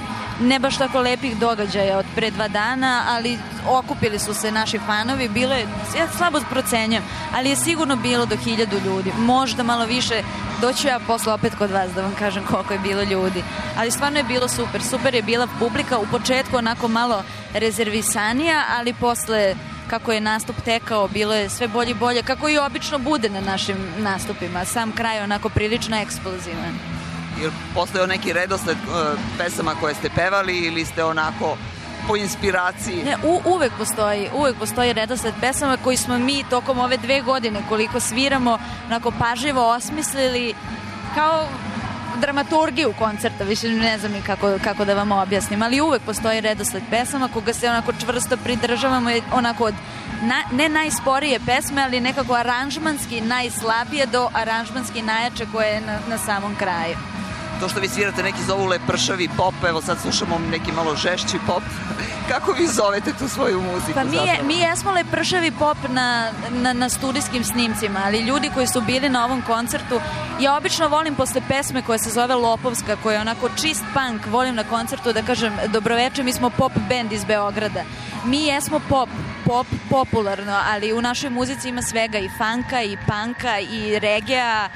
ne baš tako lepih događaja od pre 2 dana, ali okupili su se naši fanovi, bilo je, ja slabo procenjam, ali je sigurno bilo do 1000 ljudi, možda malo više. Doću ja posle opet kod vas da vam kažem koliko je bilo ljudi, ali stvarno je bilo super je bila publika, u početku onako malo rezervisanija, ali posle kako je nastup tekao, bilo je sve bolje i bolje, kako i obično bude na našim nastupima, sam kraj onako prilično eksplozivan. Jer postojao neki redosled pesama koje ste pevali ili ste onako po inspiraciji? Ne, uvek postoji redosled pesama koji smo mi tokom ove 2 godine koliko sviramo onako pažljivo osmislili kao dramaturgiju koncerta, više ne znam ni kako da vam objasnim, ali uvek postoji redosled pesama koga se onako čvrsto pridržavamo, onako od ne najsporije pesme, ali nekako aranžmanski najslabije do aranžmanski najjače koje je na samom kraju. To što vi svirate neki zovu lepršavi pop, evo sad slušamo neki malo žešći pop. Kako vi zovete tu svoju muziku? Pa mi jesmo lepršavi pop na studijskim snimcima, ali ljudi koji su bili na ovom koncertu, ja obično volim posle pesme koja se zove Lopovska, koja je onako čist punk, volim na koncertu da kažem dobroveče, mi smo pop band iz Beograda. Mi jesmo pop popularno, ali u našoj muzici ima svega, i funka, i punka, i regea,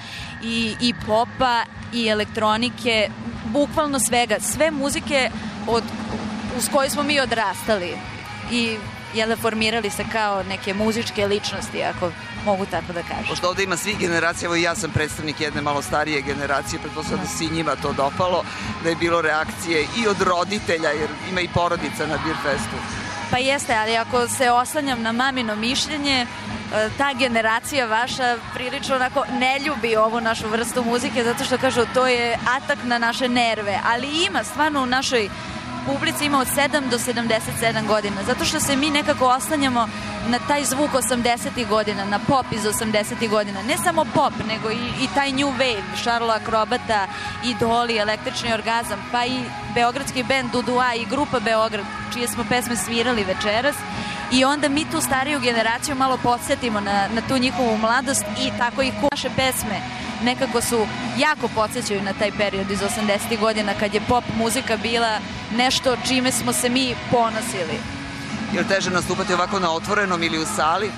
i popa, i elektronike, bukvalno svega, sve muzike uz koje smo mi odrastali i formirali se kao neke muzičke ličnosti, ako mogu tako da kažem. Pošto ovde ima svih generacija, evo i ja sam predstavnik jedne malo starije generacije, pretpostavljam da si njima to dopalo, da je bilo reakcije i od roditelja, jer ima i porodica na Beer Festu. Pa jeste, ali ako se oslanjam na mamino mišljenje, ta generacija vaša prilično onako ne ljubi ovu našu vrstu muzike, zato što kažu to je atak na naše nerve, ali ima stvarno u našoj publici ima od 7 do 77 godina, zato što se mi nekako oslanjamo na taj zvuk 80-ih godina, na pop iz 80-ih godina. Ne samo pop, nego i taj new wave, Šarlo Akrobata, Idoli, Električni orgazam, pa i beogradski bend Dudua i grupa Beograd, čije smo pesme svirali večeras. I onda mi tu stariju generaciju malo podsjetimo na tu njihovu mladost i tako i naše pesme nekako su jako podsjećaju na taj period iz 80-ih godina kad je pop muzika bila nešto čime smo se mi ponosili. Je li teže nastupati ovako na otvorenom ili u sali?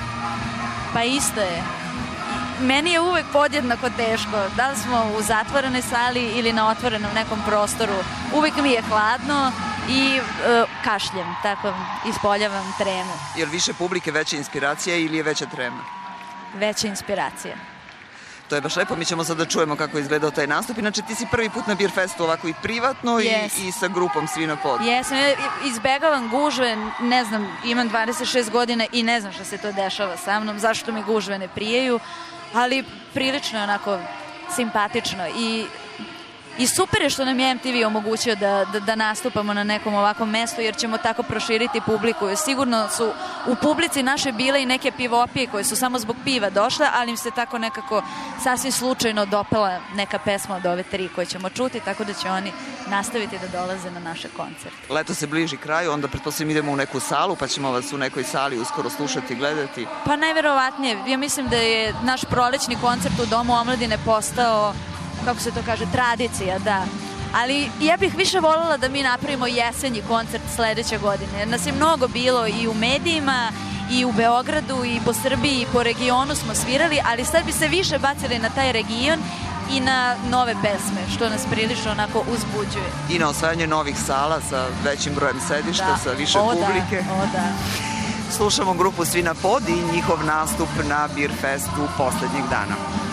Pa isto je. Meni je uvek podjednako teško. Da li smo u zatvorenoj sali ili na otvorenom nekom prostoru. Uvek mi je hladno i kašljem, tako ispoljavam tremu. Je li više publike veća inspiracija ili je veća trema? Veća inspiracija. To je baš lepo, mi ćemo sad da čujemo kako je izgledao taj nastup. Inače, ti si prvi put na Beer Festu ovako i privatno i sa grupom Svi na podu. Jesam, izbegavam gužve, ne znam, imam 26 godina i ne znam šta se to dešava sa mnom, zašto mi gužve ne prijaju, ali prilično je onako simpatično i super je što nam je MTV omogućio da nastupamo na nekom ovakvom mestu, jer ćemo tako proširiti publiku. Sigurno su u publici naše bile i neke pivopije koje su samo zbog piva došle, ali im se tako nekako sasvim slučajno dopala neka pesma od ove 3 koje ćemo čuti, tako da će oni nastaviti da dolaze na naše koncerte. Leto se bliži kraju, onda pretpostavljam idemo u neku salu, pa ćemo vas u nekoj sali uskoro slušati i gledati. Pa najverovatnije. Ja mislim da je naš prolećni koncert u Domu omladine postao, kako se to kaže, tradicija, da. Ali ja bih više voljela da mi napravimo jesenji koncert sledeće godine. Nas je mnogo bilo i u medijima, i u Beogradu, i po Srbiji, i po regionu smo svirali, ali sad bi se više bacili na taj region i na nove pesme, što nas prilično onako uzbuđuje. I na osvajanje novih sala sa većim brojem sedišta, sa više publike. Da. Slušamo grupu Svi na pod i njihov nastup na Beer Festu poslednjeg dana.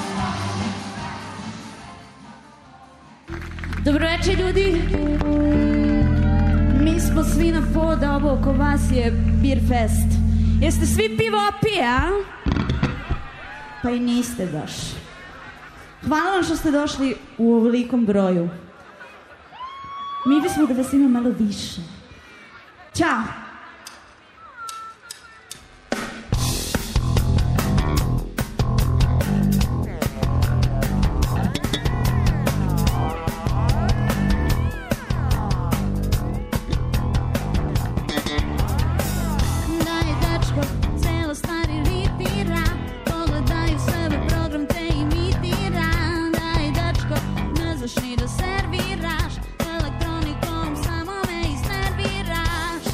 Dobro večer, ljudi. Mi smo Svi na pod, a ovo oko vas je Beer Fest. Jeste svi pivopije, a? Pa i niste baš. Hvala vam što ste došli u ovolikom broju. Mi bismo da vas ima malo više. Ćao! Ni da serviraš elektronikom, samo me iznerviraš.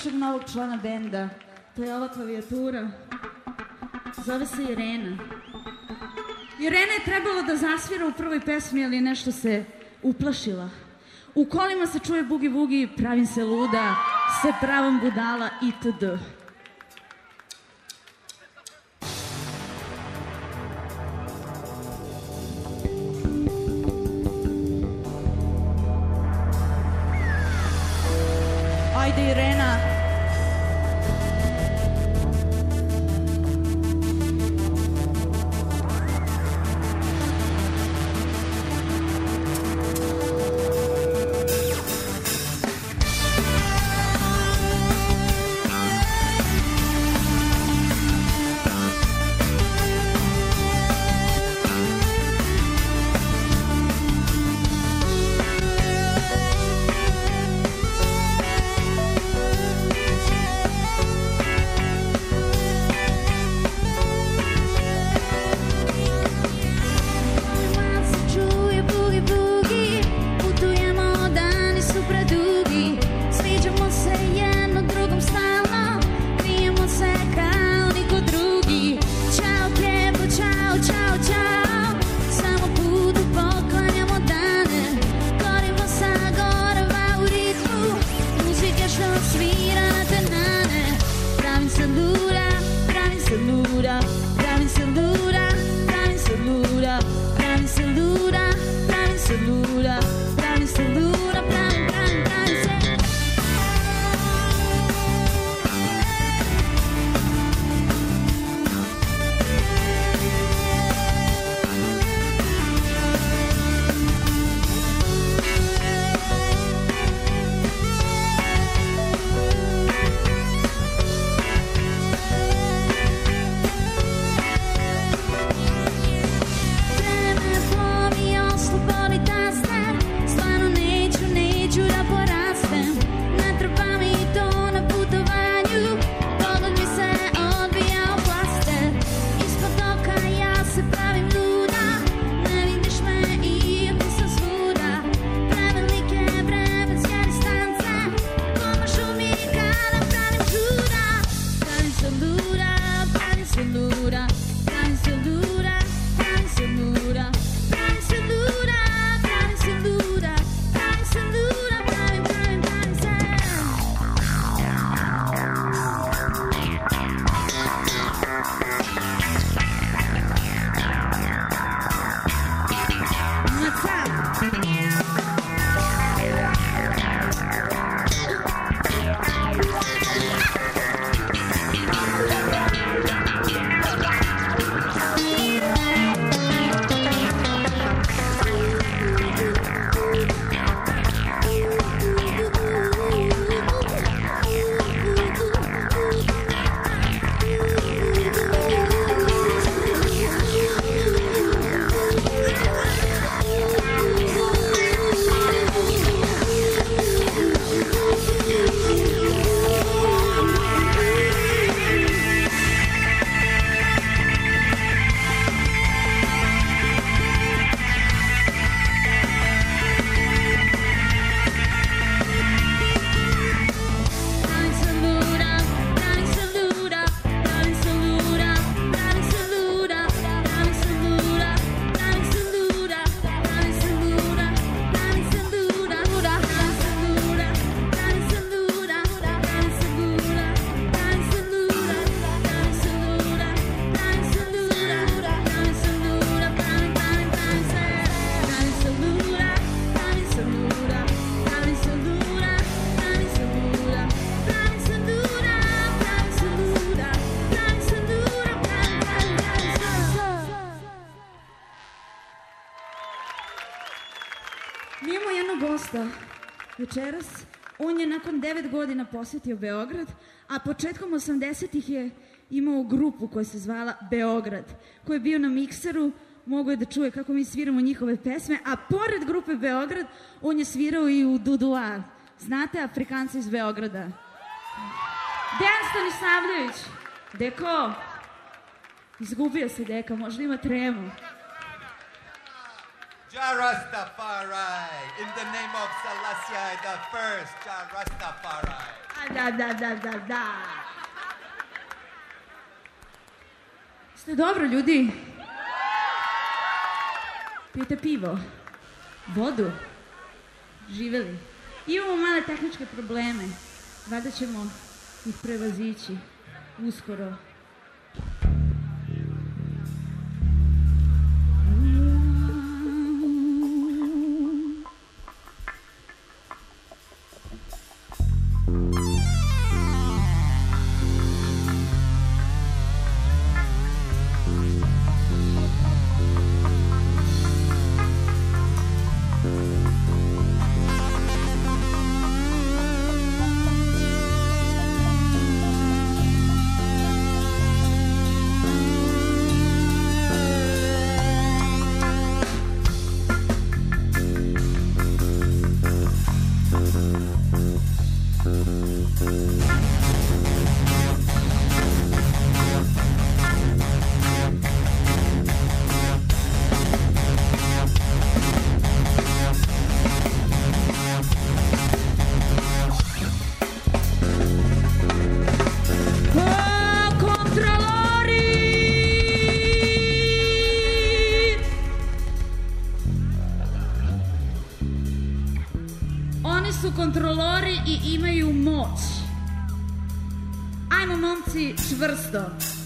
našeg novog člana benda. To je ova klavijatura. Zove se Irena. Irena je trebalo da zasvira u prvoj pesmi, ali nešto se uplašila. U kolima se čuje bugi bugi, pravim se luda, se pravom budala itd. Ajde Irena. Večeras, on je nakon 9 godina posjetio Beograd, a početkom 80-ih je imao grupu koja se zvala Beograd, koji je bio na mikseru, mogo je da čuje kako mi sviramo njihove pesme, a pored grupe Beograd, on je svirao i u Dudua. Znate Afrikanca iz Beograda? Dejan Stanisavljević. Deko, izgubio se Deka, možda ima tremu. Jah Rastafari, in the name of Selassie the First, Jah Rastafari. Da. Ste dobro, ljudi? Pijete pivo? Vodu? Živeli? Imamo male tehničke probleme. Valjda ćemo ih prevazići uskoro. Kontrolori i imaju moć. Ajmo, momci, čvrsto.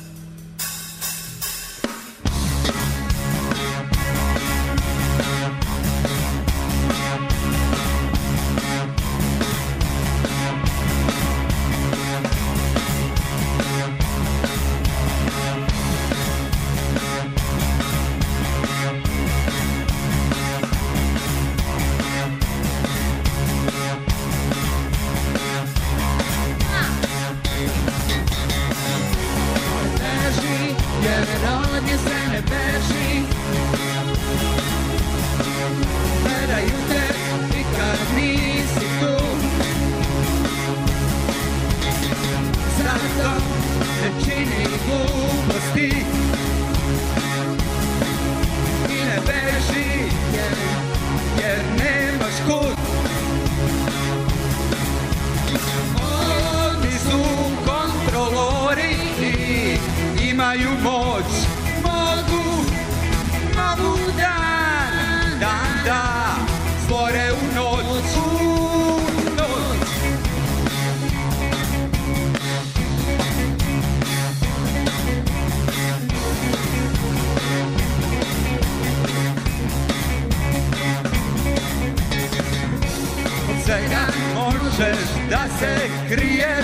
Da se kriješ,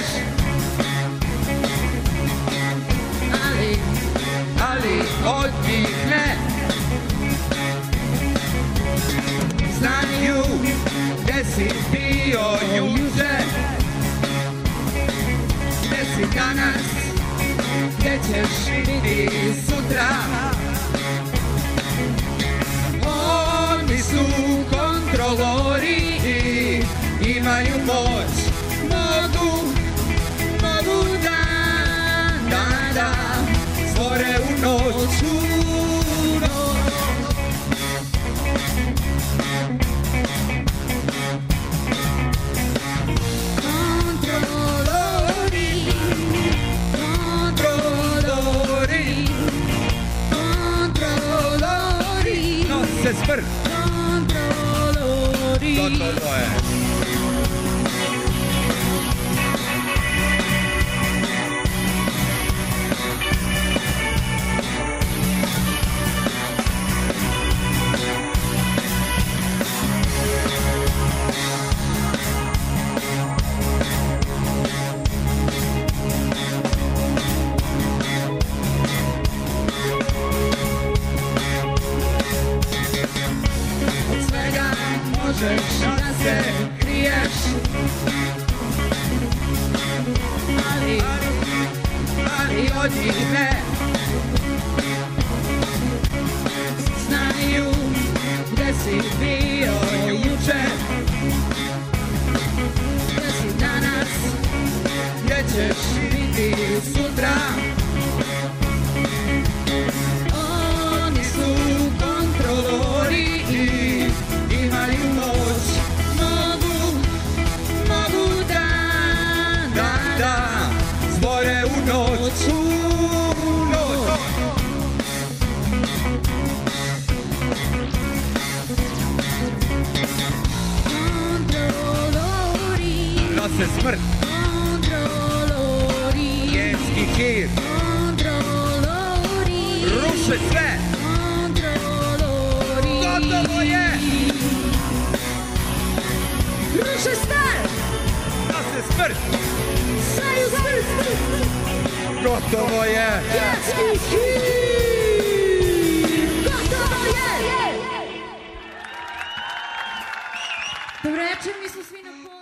ali od njih ne. Znaju gde si bio juče, gde si danas, gde ćeš biti sutra. Oni su kontrolori i imaju moć. Mogu da stvore u noću. Kontrolori nose smrt. Gotovo je. Možeš da se kriješ, ali od njih ne. Znaju gde si bio juče, gde si danas, gde ćeš biti sutra. Oni su kontrolori i imaju moć. Mogu da Ruše sve! Gotovo je! Ruše sve! Da se smrt! Saju smrt! Gotovo je! Jetski hit! Gotovo je! Dobro večer, mi smo svi na podu.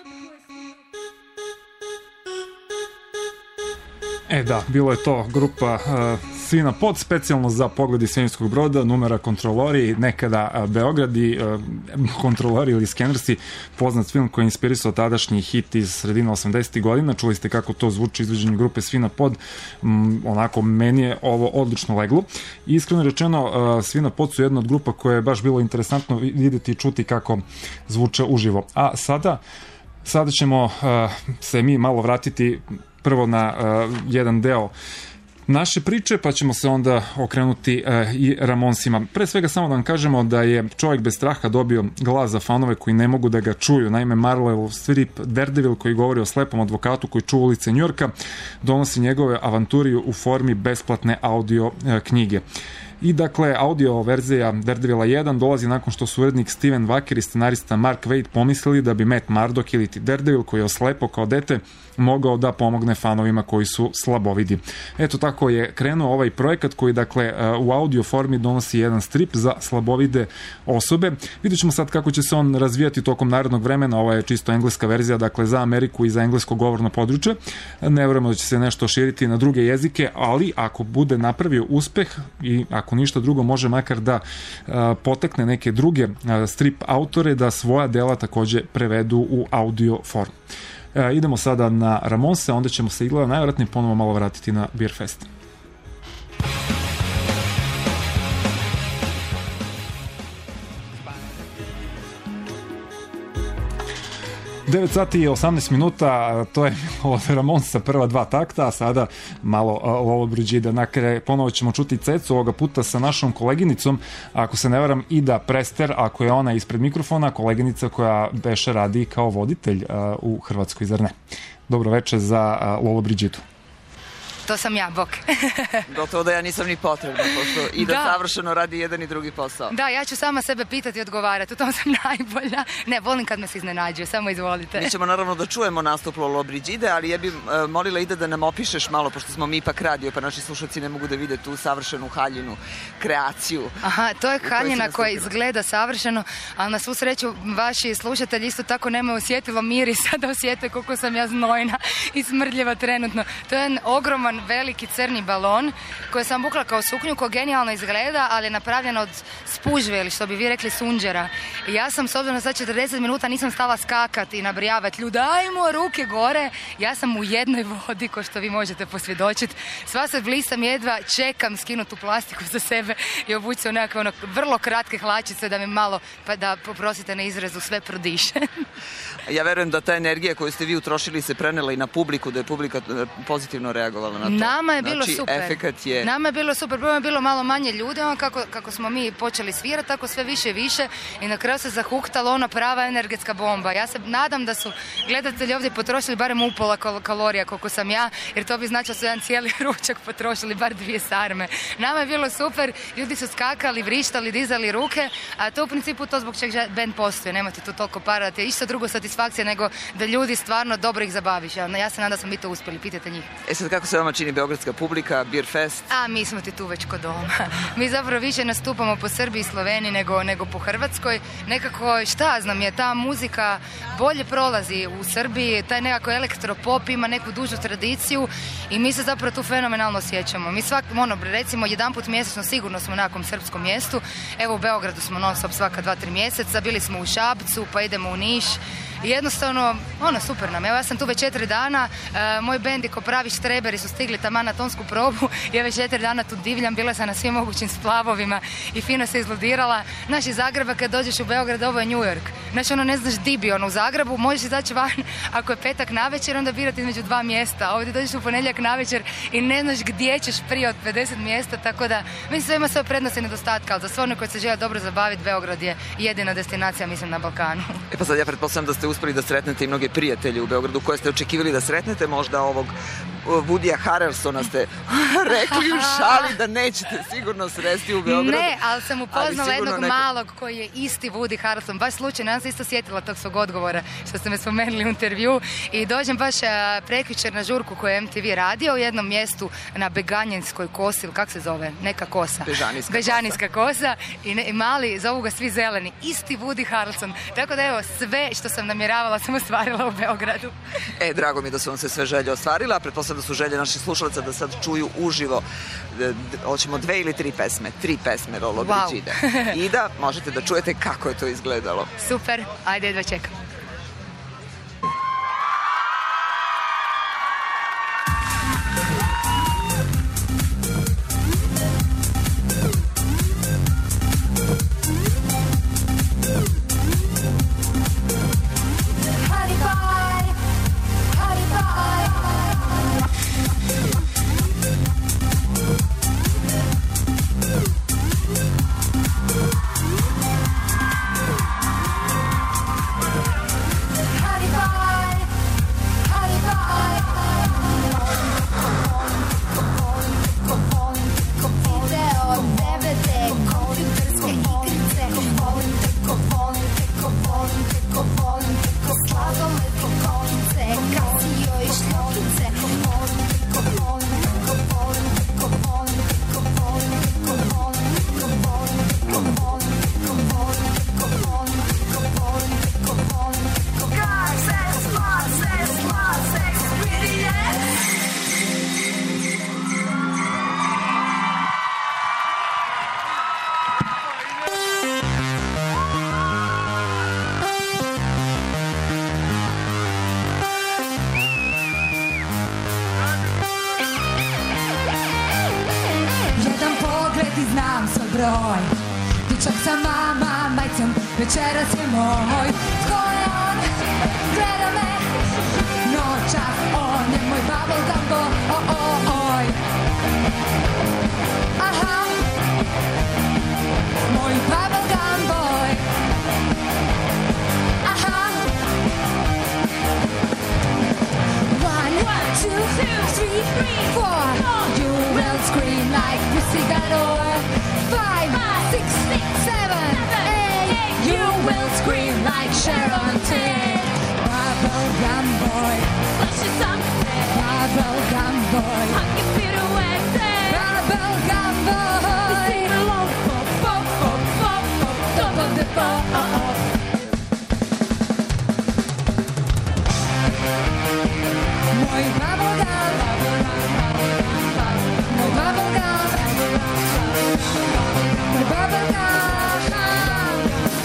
Da, bilo je to grupa Svi na pod, specijalno za Pogled iz svemirskog broda, numera Kontrolori, nekada Beograd i Kontrolori ili Skenersi, poznat film koji je inspirisao tadašnji hit iz sredine 80. godina. Čuli ste kako to zvuči izvođenje grupe Svi na pod, onako meni je ovo odlično leglo. I iskreno rečeno, Svi na pod su jedna od grupa koje je baš bilo interesantno vidjeti i čuti kako zvuče uživo. A sada ćemo se mi malo vratiti prvo na jedan deo naše priče, pa ćemo se onda okrenuti i Ramonsima. Pre svega samo da vam kažemo da je Čovjek bez straha dobio glas za fanove koji ne mogu da ga čuju. Naime, Marvelov strip Daredevil, koji govori o slepom advokatu koji čuva ulice Njujorka, donosi njegove avanturi u formi besplatne audio knjige. I dakle, audio verzija Daredevila 1 dolazi nakon što su urednik Steven Wacker i scenarista Mark Waid pomislili da bi Matt Murdock ili Daredevil, koji je oslepo kao dete, mogao da pomogne fanovima koji su slabovidi. Eto, tako je krenuo ovaj projekat koji, dakle, u audio formi donosi jedan strip za slabovide osobe. Vidjet ćemo sad kako će se on razvijati tokom narednog vremena. Ova je čisto engleska verzija, dakle, za Ameriku i za englesko govorno područje. Ne vjerujemo da će se nešto širiti na druge jezike, ali ako bude napravio uspeh i ako ništa drugo, može makar da potekne neke druge strip autore da svoja dela također prevedu u audio form. Idemo sada na Ramonse, onda ćemo se izgleda najvjerojatnije ponovo malo vratiti na Beer Fest. 9 sati i 18 minuta, to je od Ramonsa prva dva takta, a sada malo Lolo Brigida. Nakre, ponovo ćemo čuti Cecu, ovoga puta sa našom koleginicom, ako se ne varam, Ida Prester, ako je ona ispred mikrofona, koleginica koja beše radi kao voditelj u Hrvatskoj, zar ne? Dobro večer za Lolo Brigidu. To sam ja, bok. Gotovo da ja nisam ni potrebna, pošto i da savršeno radi jedan i drugi posao. Da, ja ću sama sebe pitati i odgovarati, u tom sam najbolja. Ne, volim kad me se iznenađuje, samo izvolite. Mi ćemo naravno da čujemo nastup Lolo Brigide, ali ja bih molila Ida da nam opišeš malo, pošto smo mi ipak radio, pa naši slušalci ne mogu da vide tu savršenu haljinu, kreaciju. Aha, to je haljina koja izgleda savršeno, ali na svu sreću vaši slušatelji isto tako nemaju osjetilo mirisa da osjete koliko sam ja znojna i smrdljiva trenutno. To je jedan ogroman veliki crni balon koji sam bukla kao suknju, koja genijalno izgleda, ali je napravljen od spužve ili što bi vi rekli sunđera. I ja sam, s obzirom da sad 40 minuta nisam stala skakati i nabrijavati ljudi, ajmo ruke gore, ja sam u jednoj vodi, ko što vi možete posvjedočiti. Sva se blisam, jedva čekam skinuti tu plastiku za sebe i obući se u nekakve vrlo kratke hlačice da mi malo, pa da, poprosite na izrazu, sve prodiše. Ja verujem da ta energija koju ste vi utrošili se prenela i na publiku, da je publika pozitivno reagovala na to. Nama je bilo super. Efekat je... Nama je bilo super. Prvo je bilo malo manje ljudi, kako smo mi počeli svirati, tako sve više i više i na kraju se zahuktala ona prava energetska bomba. Ja se nadam da su gledatelji ovdje potrošili barem upola kalorija koliko sam ja, jer to bi značilo su jedan cijeli ručak potrošili, bar 2 sarme. Nama je bilo super, ljudi su skakali, vrištali, dizali ruke, a to u principu to zbog čega band postoji. Nemate tu toliko para, da je isto drugo satisfakcija nego da ljudi stvarno dobro ih zabaviš. Ja se nadam da smo mi to uspjeli, pitajte njih. Sad kako se vama čini beogradska publika, Beer Fest? A mi smo ti tu već kod doma. Mi zapravo više nastupamo po Srbiji i Sloveniji nego po Hrvatskoj. Nekako, šta znam, je ta muzika bolje prolazi u Srbiji, taj nekako elektropop ima neku dužu tradiciju i mi se zapravo tu fenomenalno osjećamo. Mi recimo jedanput mjesečno sigurno smo na nekom srpskom mjestu. Evo u Beogradu smo non stop svaka 2-3 mjeseca, bili smo u Šapcu, pa idemo u Niš. Jednostavno, super nam. Evo ja sam tu već 4 dana, moj bend je ko pravi štreberi su stigli taman na tonsku probu, ja već 4 dana tu divljam, bila sam na svim mogućim splavovima i fino se izludirala. Znaš, iz Zagreba kad dođeš u Beograd, ovo je New York. Znači, ne znaš di bi u Zagrebu, možeš izaći van ako je petak navečer, onda birati između 2 mjesta. Ovdje dođeš u ponedjeljak navečer i ne znaš gdje ćeš prije od 50 mjesta, tako da mislim sve ima svoje prednosti i nedostatke, ali za sve one koji se žele dobro zabaviti, Beograd je jedina destinacija, mislim, na Balkanu. Pa sad ja pretpostavljam da ste uspeli da sretnete i mnoge prijatelje u Beogradu koje ste očekivali da sretnete, možda ovog Woodya Harrelsona ste rekli u šali da nećete sigurno sresti u Beogradu. Ne, ali sam upoznala jednog malog koji je isti Woody Harrelson, baš slučajno, ja sam isto sjetila tog svog odgovora što ste me spomenuli u intervju i dođem baš prekjučer na žurku koju je MTV radio u jednom mjestu na Beganjinskoj kosi, ili kako se zove, neka kosa. Bežanijska kosa i mali, zovu ga svi zeleni, isti Woody Harrelson. Tako da evo, sve što sam namjeravala sam ostvarila u Beogradu. Drago mi je da su vam se sve želje ostvarila, pretpostavljam da su želje naših slušalaca da sad čuju uživo, hoćemo 2 ili 3 pesme, 3 pesme Lolo Brigida. I da možete da čujete kako je to izgledalo. Super, ajde da čekam. Večeras je moj, tko je on, gleda me, noćas on je moj bubblegum boy, aha, moj bubblegum boy, aha. 1, 2, 3, 4, you will scream like pussy galore. 5, 6, 7, 8, you will scream like Sharon Tate. Bubblegum boy, bubblegum boy, bubblegum boy, top of the pop. Moj bubblegum, moj bubblegum, moj bubblegum,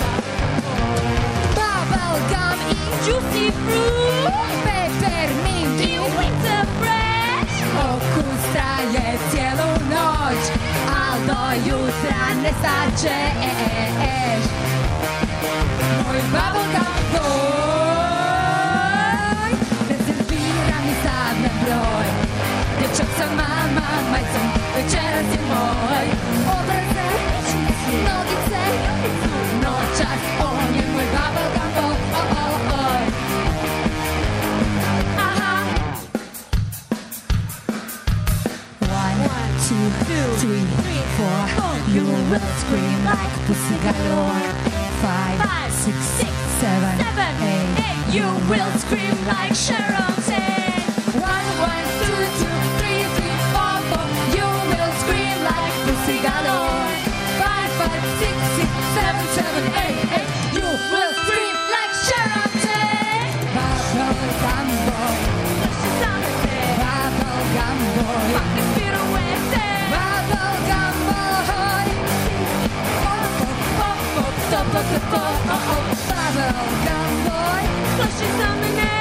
bubblegum i juicy fruit, peppermint i winter fresh. Okus traje cijelu noć, al do jutra ne sačeš. Moj bubblegum boy, rezervira mi sad na broj. Dječak sam mama, majcom, večeras je moj. Obraze, nogice, noćas on je moj bubblegum boy. Aha. 1, 2, 3, 4, you will scream like pussy galore. 5, 6, 7, 8, you will scream like Sharon Tate. 1, 2, 3, 4, you will scream like pussy galore. 5, 6, 7, 8, you will scream like Sharon Tate. Bubblegum boy, bubblegum boy, bubblegum boy, top of the pop. Bubblegum boy, bubblegum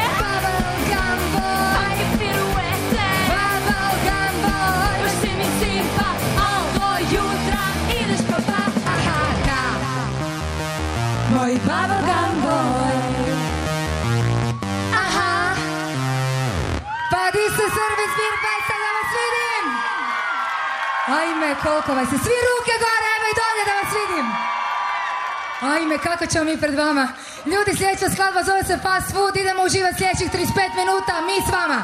boy, bubblegum boy, još si mi simpa, al do jutra ideš pa pa. Moj bubblegum boy. Aha. Pa di ste Srbi s Beerfesta da vas vidim? Ajme, koliko vas je. Svi ruke gore, evo i dolje da vas vidim. Ajme, kako ćemo mi pred vama? Ljudi, sljedeća skladba zove se Fast Food, idemo uživati sljedećih 35 minuta, mi s vama.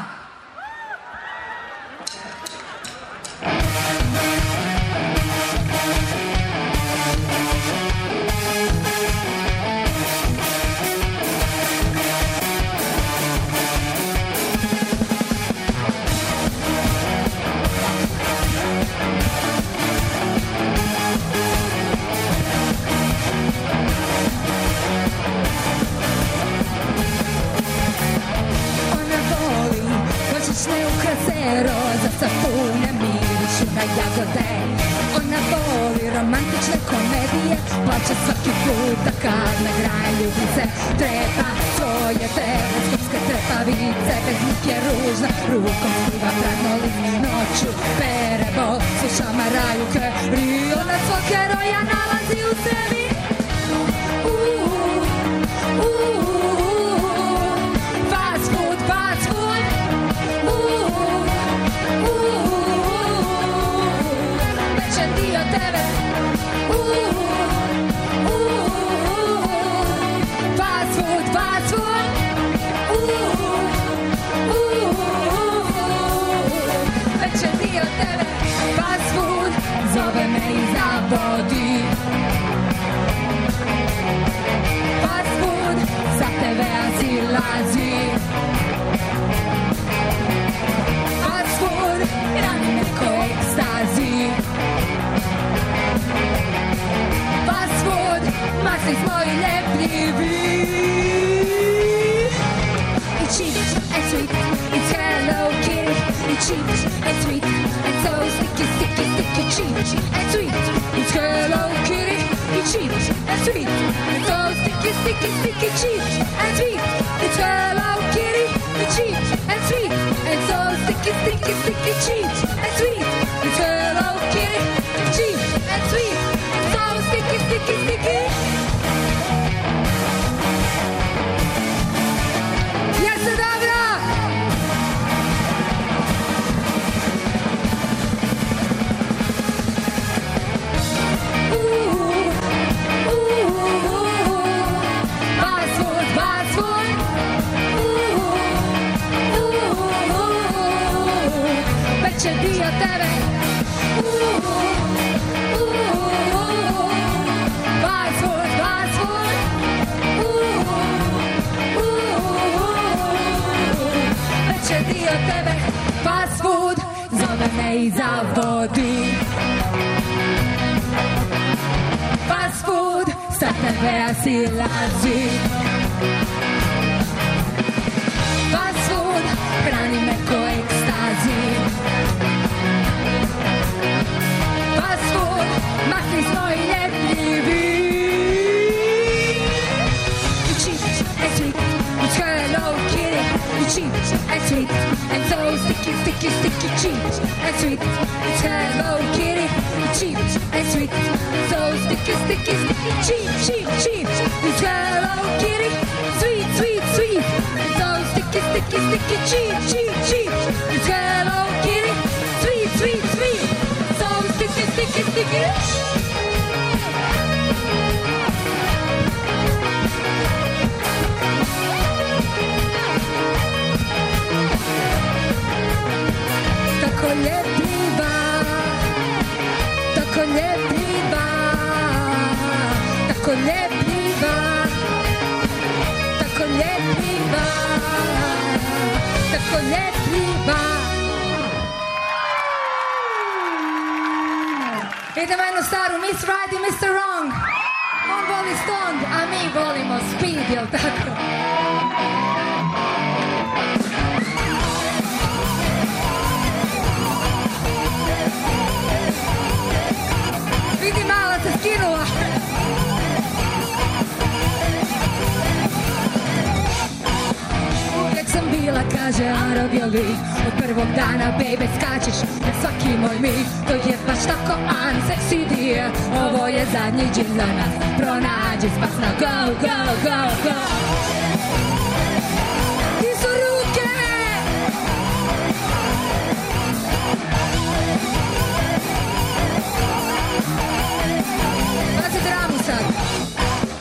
Božićne ukrase, roza, sapune, mirišu na jagode. Ona voli romantične komedije, plače svaki puta kad na kraj ljubice treba svoje teleskopske trepavice. Bez njih je ružna, rukom skriva pragnoli, noću pere bol, sluša Maraju Carey. Ona svog heroja nalazi u sebi. Fast food, fast food. Većan dio tebe. Fast food, fast food. Većan dio tebe. Fast food zove me i zavodi. Fast food sa TV-a silazi. Fast food rani me ko ekstazi. Fast food masli smo i ljepljivi. It's cheap and sweet, it's Hello Kitty. It's cheap and sweet, and so sticky, sticky, sticky. Cheap and sweet, it's Hello Kitty. It's cheap and sweet, and so sticky, sticky, sticky. Cheap and sweet, it's Hello Kitty. It's cheap and sweet, and so sticky, sticky, sticky. Cheap and sweet, it's Hello Kitty. Cheap and sweet, and so sticky, sticky, sticky. Jeste dobro! Fast food, fast food. Već je dio tebe. Fast food, fast food. Već je dio tebe. Fast food zove me i zavodi. Fast food sa TV-a silazi. Fast food hrani me ko ekstazi. Fast food masli smo i ljepljivi. It's cheap and sweet, it's Hello Kitty. It's cheap and sweet, and so sticky, sticky, sticky. Cheap and sweet, it's Hello Kitty. It's cheap and sweet, so sticky, sticky, sticky. Cheap, cheap, cheap, it's Hello Kitty. Sweet, sweet, sweet, and so sticky, sticky, sticky. Cheap, cheap, cheap, it's Hello Kitty. Sweet, sweet, sweet, so sticky, sticky, sticky. Tako ljepljiva, tako ljepljiva, tako ljepljiva, tako ljepljiva, tako ljepljiva. Idemo jednu staru, Miss Right i Mr. Wrong. On voli Stoned, a mi volimo Speed, jel tako? Vidi, mala se skinula. Uvijek sam bila, kaže Arogeli, od prvog dana, baby, skačeš na svaki moj mig. To je baš tako unsexy dear. Ovo je zadnji džin za nas. Pronađi spas na go, go, go, go. Dižu ruke. Pazi dramu sad.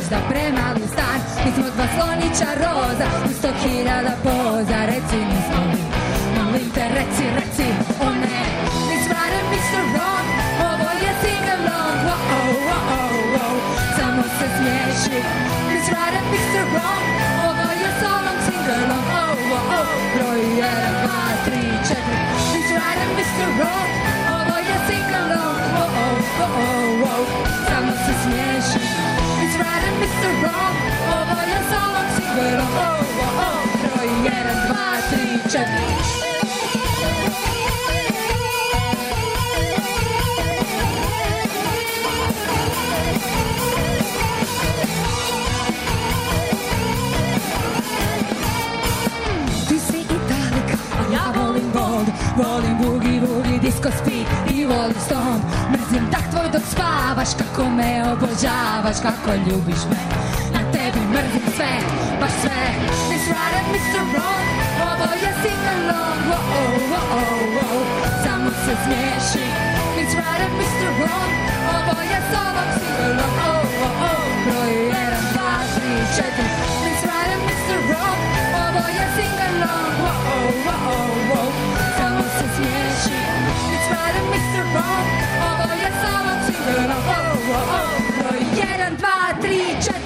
možda premali stan. Mi smo dva slonića roza u 100.000 poza. Reci mi smo li, molim te reci, reci, o ne. Miss Right and Mr. Wrong, ovo je sing-along. Wow, samo se smiješi. Miss Right and Mr. Wrong, ovo je solong sing-along. Broj 1, 2, 3, 4. Miss Right and Mr. Wrong, ovo je sing-along. Samo se smiješi. Miss Right and Mr. Wrong, ovo je solong sing-along. Broj 1, 2, 3, 4. Volim boogie, boogie, disco speed i volim stomp. Mrzim tak tvoj dok spavaš, kako me obožavaš, kako ljubiš me. Na tebi mrzim sve, baš sve. Miss Right and Mr. Wrong, ovo je sing-along. Samo se smiješi. Miss Right and Mr. Wrong, ovo je solong sing-along. Broj 1, 2, 3, 4. Miss Right and Mr. Wrong, ovo je sing-along. Samo se smiješi. Miss Right and Mr. Wrong, ovo je solong sing-along. Broj 1, 2, 3, 4.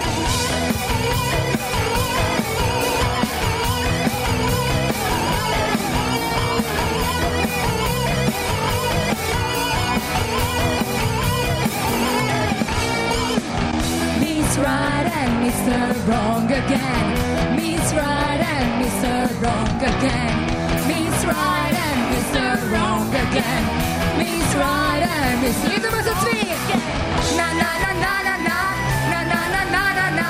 Miss Right and Mr. Wrong again. Miss Right and Mr. Wrong again. Miss Right and Mr. Wrong again. Miss Right and Mr. Idemo za svi. Na na na na na na na na na na na na.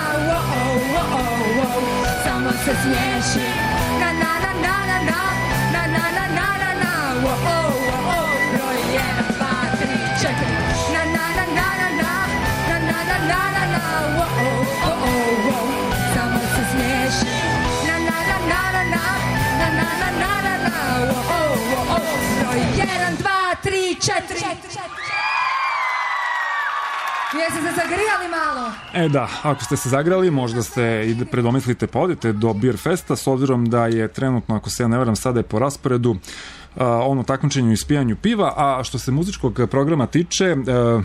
Samo se smiješi. Na na na na na na na na na na na na. Broj 1, 2, 3, 4. Na na na na na na na na na na na na. Samo se smiješi. Na na na na na na na na na na na na. Broj 1, 2, 3, 4. Jeste se zagrijali malo? Da, ako ste se zagrali, možda ste i predomislite pa odite do Beer Festa, s obzirom da je trenutno, ako se ja ne varam, sada je po rasporedu ono takmičenju i ispijanju piva, a što se muzičkog programa tiče,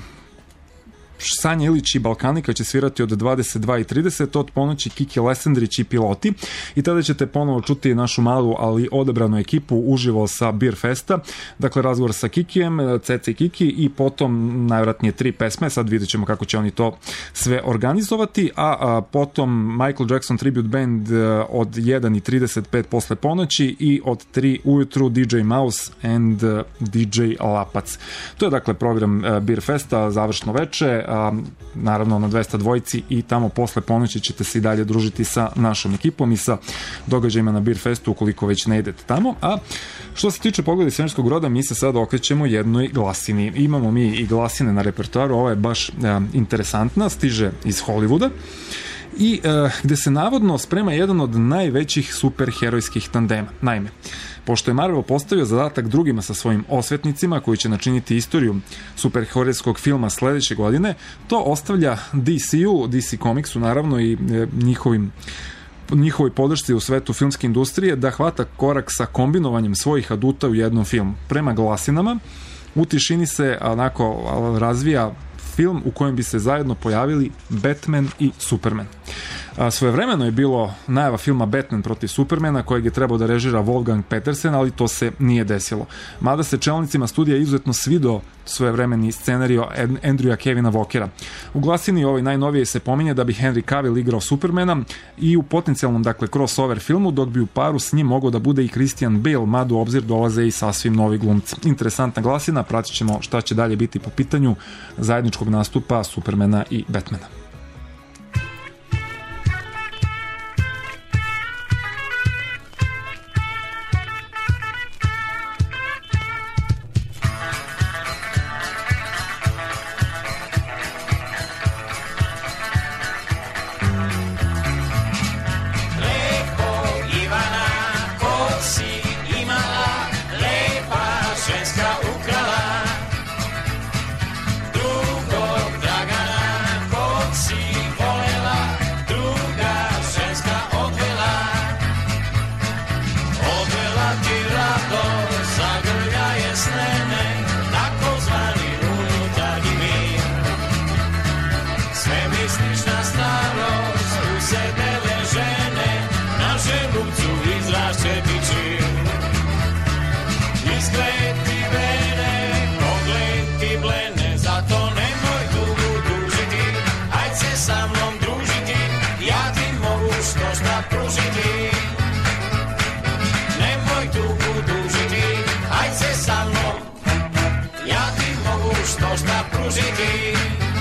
Sanja Ilić i Balkanika će svirati od 22:30, od ponoći Kiki Lesendrić i Piloti, i tada ćete ponovo čuti našu malu, ali odabranu ekipu uživo sa Beer Festa. Dakle, razgovor sa Kikijem, Cece i Kiki, i potom najvratnije 3 pesme, sad vidjet ćemo kako će oni to sve organizovati, a potom Michael Jackson Tribute Band od 1:35 posle ponoći i od 3 ujutru DJ Mouse and DJ Lapac. To je dakle program Beer Festa, završno veče, naravno na 202 i tamo posle ponoći ćete se i dalje družiti sa našom ekipom i sa događajima na Beer Festu ukoliko već ne idete tamo. A što se tiče Pogleda iz svemirskog broda, mi se sada okrećemo jednoj glasini. Imamo mi i glasine na repertoaru, ova je baš interesantna, stiže iz Hollywooda i gde se navodno sprema jedan od najvećih superherojskih tandema. Naime, pošto je Marvel postavio zadatak drugima sa svojim osvetnicima koji će načiniti istoriju superherojskog filma sledeće godine, to ostavlja DC-u, DC Comicsu naravno i njihovoj podršci u svetu filmske industrije da hvata korak sa kombinovanjem svojih aduta u jednom filmu. Prema glasinama, u tišini se onako razvija film u kojem bi se zajedno pojavili Batman i Superman. Svojevremeno je bilo najava filma Batman protiv Supermana, kojeg je trebao da režira Wolfgang Petersen, ali to se nije desilo. Mada se čelnicima studija izuzetno svidao svojevremeni scenario Andrewa Kevina Walkera. U glasini ovoj najnovije se pominje da bi Henry Cavill igrao Supermana i u potencijalnom, dakle, crossover filmu, dok bi u paru s njim mogao da bude i Christian Bale, mada u obzir dolaze i sasvim novi glumci. Interesantna glasina, pratit ćemo šta će dalje biti po pitanju zajedničkog nastupa Supermana i Batmana. pružiti.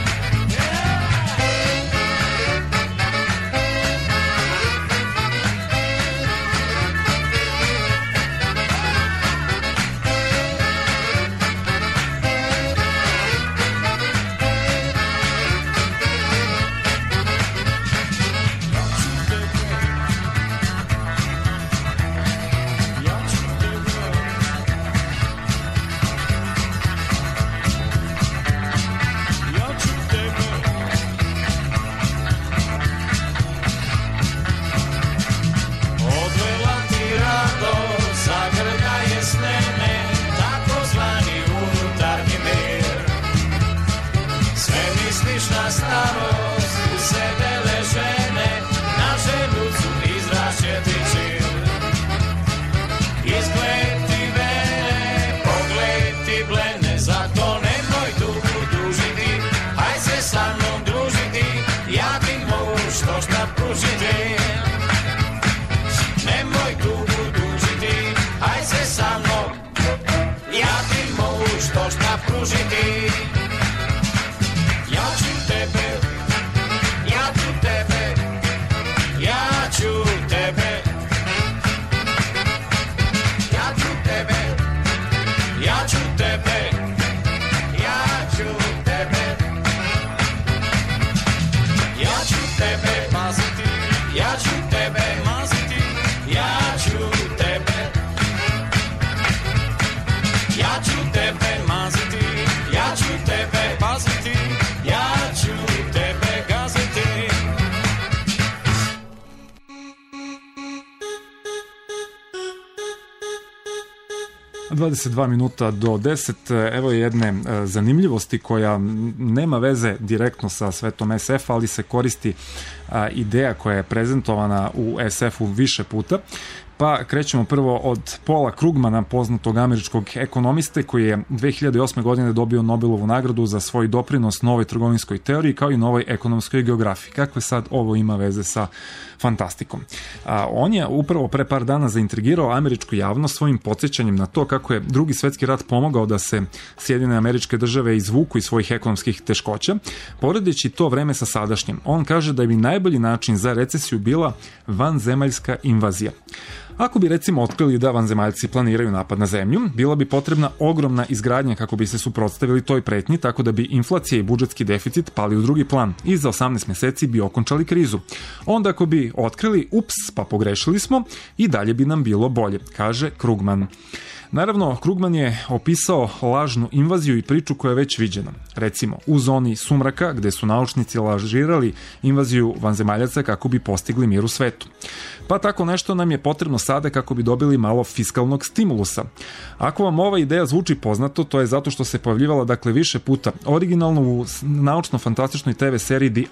...22 minuta do 10, evo je jedne zanimljivosti koja nema veze direktno sa svetom SF, ali se koristi ideja koja je prezentovana u SF-u više puta. Pa krećemo prvo od Paula Krugmana, poznatog američkog ekonomiste koji je 2008. godine dobio Nobelovu nagradu za svoj doprinos novoj trgovinskoj teoriji kao i novoj ekonomskoj geografiji. Kakve sad ovo ima veze sa fantastikom? On je upravo pre par dana zaintrigirao američku javnost svojim podsjećanjem na to kako je Drugi svetski rat pomogao da se Sjedinjene Američke Države izvuku iz svojih ekonomskih teškoća, poredeći to vreme sa sadašnjim. On kaže da bi najbolji način za recesiju bila vanzemaljska invazija. Ako bi recimo otkrili da vanzemaljci planiraju napad na zemlju, bila bi potrebna ogromna izgradnja kako bi se suprotstavili toj pretnji, tako da bi inflacija i budžetski deficit pali u drugi plan i za 18 meseci bi okončali krizu. Onda ako bi otkrili, ups, pa pogrešili smo, i dalje bi nam bilo bolje, kaže Krugman. Naravno, Krugman je opisao lažnu invaziju i priču koja je već viđena. Recimo, u zoni sumraka, gde su naučnici lažirali invaziju vanzemaljaca kako bi postigli mir u svetu. Pa tako nešto nam je potrebno sada kako bi dobili malo fiskalnog stimulusa. Ako vam ova ideja zvuči poznato, to je zato što se pojavljivala više puta originalno u naučno-fantastičnoj TV seriji The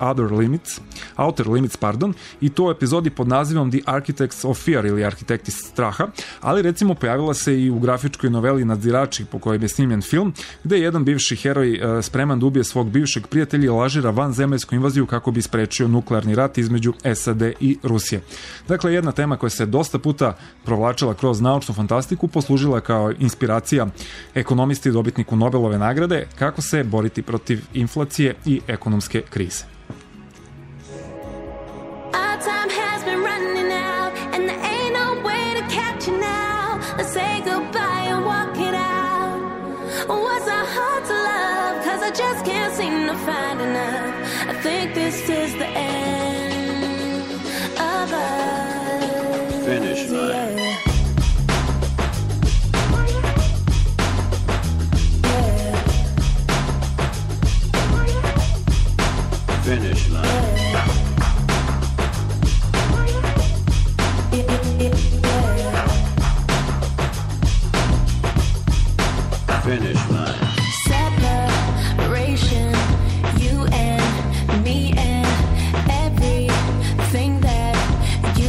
Outer Limits, i to u epizodi pod nazivom The Architects of Fear ili Arhitekti straha, ali recimo pojavila se i u grafičkoj noveli Nadzirači po kojoj je snimljen film, gde je jedan bivši heroj spreman da ubije svog bivšeg prijatelja i lažira vanzemaljsku invaziju kako bi sprečio nuklearni rat između SAD i Rusije. Dakle, jedna tema koja se dosta puta provlačila kroz naučnu fantastiku poslužila kao inspiracija ekonomisti i dobitniku Nobelove nagrade kako se boriti protiv inflacije i ekonomske krize. Finish line. Finish line. Finish line. Separation, you and me and everything that you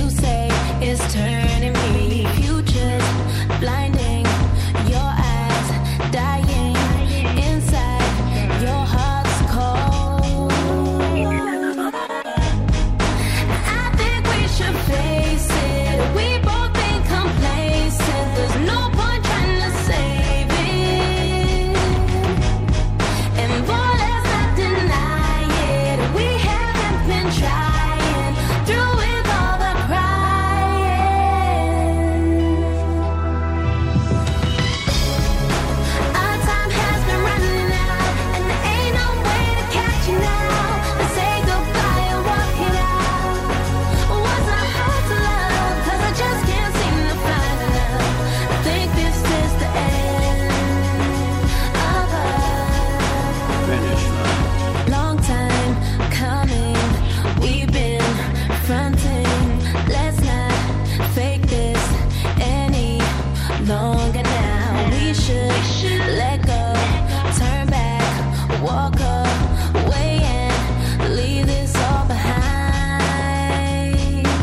longer now. We should let go, turn back, walk away and leave this all behind.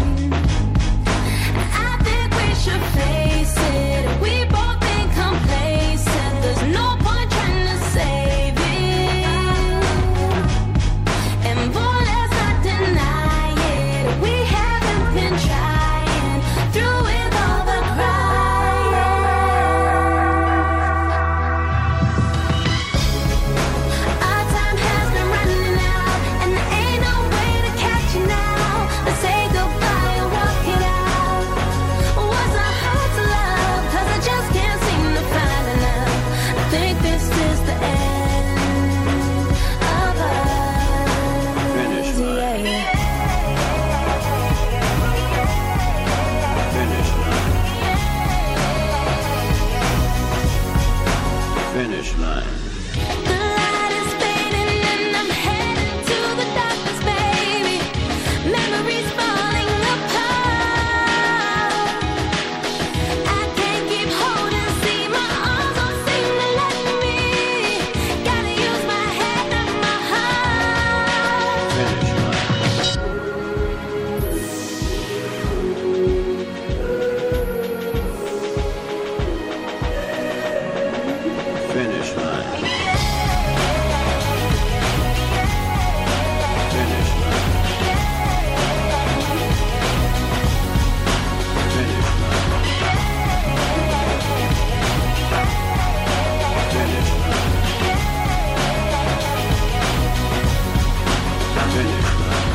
I think we should face it. We both been complacent. There's no point trying to save it. And boy, let's not deny it. We haven't been trying through with all the crying. Our time has been running out, and there ain't no way to catch it now. Let's say goodbye and walk it out. What's not hard to love? 'Cause I just can't seem to find enough. I think this is the end of us. Finish line. Finish line. Finish line. The light is fading and I'm headed to the darkness, baby. Memories falling apart. I can't keep holding, see my arms don't seem to let me. Gotta use my head, not my heart. Finish line. Finish line. Finish line. Finish line. Finish line. Finish line.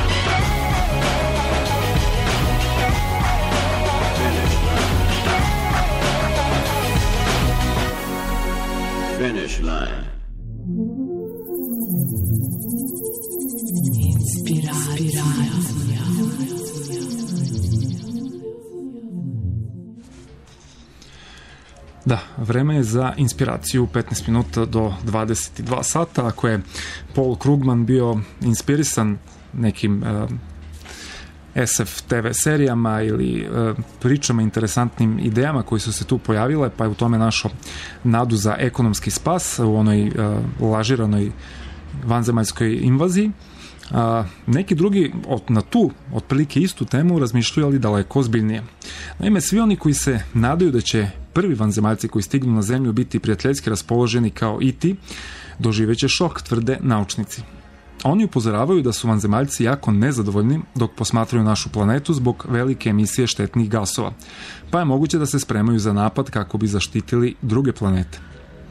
Finish line. Da, vreme je za inspiraciju 15 minuta do 22 sata. Ako je Paul Krugman bio inspirisan nekim SF TV serijama ili pričama, interesantnim idejama koji su se tu pojavile, pa je u tome našao nadu za ekonomski spas u onoj lažiranoj vanzemaljskoj invaziji. Neki drugi na tu otprilike istu temu razmišljaju, ali daleko ozbiljnije. Naime, svi oni koji se nadaju da će prvi vanzemaljci koji stignu na zemlju biti prijateljski raspoloženi kao i ti, doživeće šok, tvrde naučnici. Oni upozoravaju da su vanzemaljci jako nezadovoljni dok posmatraju našu planetu zbog velike emisije štetnih gasova, pa je moguće da se spremaju za napad kako bi zaštitili druge planete.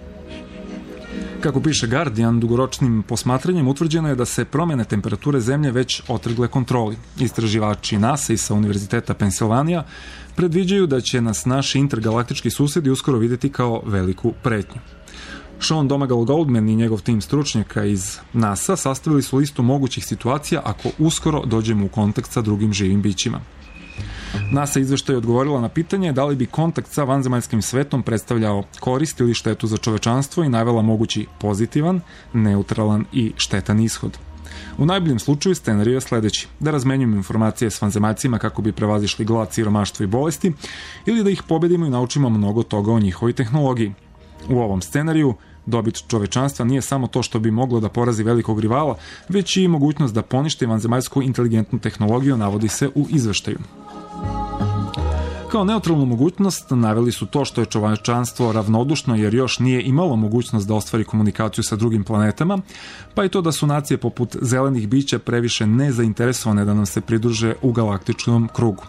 Kako piše Guardian, dugoročnim posmatranjem utvrđeno je da se promjene temperature Zemlje već otrgle kontroli. Istraživači NASA i sa Univerziteta Pensilvanija predviđaju da će nas naši intergalaktički susjedi uskoro vidjeti kao veliku pretnju. Sean Domagal Goldman i njegov tim stručnjaka iz NASA sastavili su listu mogućih situacija ako uskoro dođemo u kontakt sa drugim živim bićima. NASA izveštaj je odgovorila na pitanje da li bi kontakt sa vanzemaljskim svetom predstavljao korist ili štetu za čovečanstvo i navela mogući pozitivan, neutralan i štetan ishod. U najboljem slučaju scenarij je sljedeći: da razmenjujemo informacije s vanzemaljcima kako bi prevazišli glad, siromaštvo i bolesti, ili da ih pobedimo i naučimo mnogo toga o njihovoj tehnologiji. U ovom scenariju dobit čovečanstva nije samo to što bi moglo da porazi velikog rivala, već i mogućnost da poništi vanzemaljsku inteligentnu tehnologiju, navodi se u izveštaju. Kao neutralnu mogućnost naveli su to što je čovečanstvo ravnodušno jer još nije imalo mogućnost da ostvari komunikaciju sa drugim planetama, pa i to da su nacije poput zelenih bića previše nezainteresovane da nam se pridruže u galaktičkom krugu.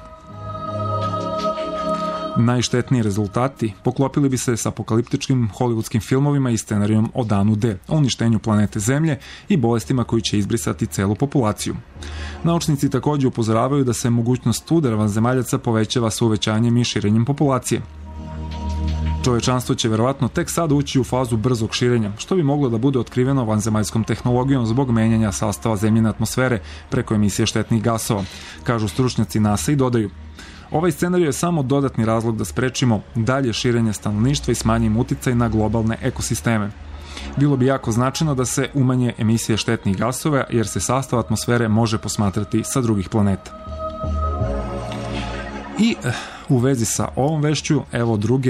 Najštetniji rezultati poklopili bi se s apokaliptičkim hollywoodskim filmovima i scenarijom o danu D, o uništenju planete Zemlje i bolestima koji će izbrisati celu populaciju. Naučnici također upozoravaju da se mogućnost udara vanzemaljaca povećava sa uvećanjem i širenjem populacije. Čovečanstvo će verovatno tek sad ući u fazu brzog širenja, što bi moglo da bude otkriveno vanzemaljskom tehnologijom zbog menjanja sastava zemljine atmosfere preko emisije štetnih gasova, kažu stručnjaci NASA i dodaju: ovaj scenarij je samo dodatni razlog da sprečimo dalje širenje stanovništva i smanjimo uticaj na globalne ekosisteme. Bilo bi jako značajno da se umanje emisije štetnih gasova, jer se sastav atmosfere može posmatrati sa drugih planeta. I u vezi sa ovom vešću, evo druge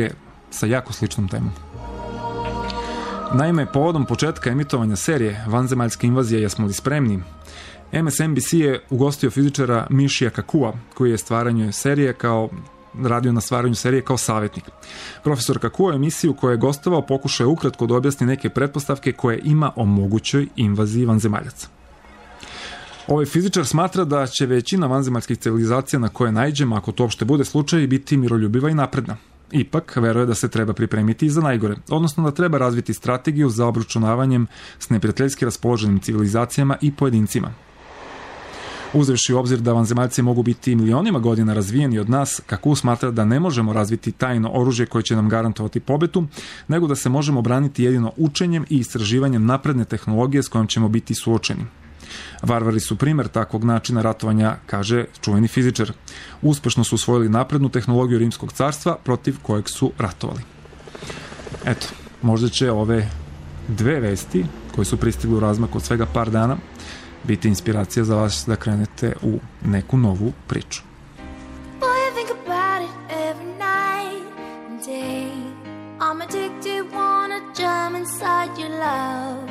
sa jako sličnom temom. Naime, povodom početka emitovanja serije Vanzemaljska invazija, jesmo li spremni? MSNBC je ugostio fizičara Mišija Kakua, koji je radio na stvaranju serije kao savjetnik. Profesor Kakua u emisiju koju je gostovao pokušao je ukratko da objasni neke pretpostavke koje ima o mogućoj invaziji vanzemaljaca. Ovaj fizičar smatra da će većina vanzemaljskih civilizacija na koje naiđemo, ako to uopšte bude slučaj, biti miroljubiva i napredna. Ipak, veruje da se treba pripremiti i za najgore, odnosno da treba razviti strategiju za obračunavanjem s neprijateljski raspoloženim civilizacijama i pojedincima. Uzevši u obzir da vanzemaljci mogu biti milionima godina razvijeni od nas, Kaku smatra da ne možemo razviti tajno oružje koje će nam garantovati pobedu, nego da se možemo braniti jedino učenjem i istraživanjem napredne tehnologije s kojom ćemo biti suočeni. Varvari su primjer takvog načina ratovanja, kaže čuveni fizičar. Uspešno su usvojili naprednu tehnologiju Rimskog carstva protiv kojeg su ratovali. Eto, možda će ove dve vesti koje su pristigli u razmaku od svega par dana biti inspiracija za vas da krenete u neku novu priču. Boy, I think about it every night and day. I'm addicted, wanna jump inside your love.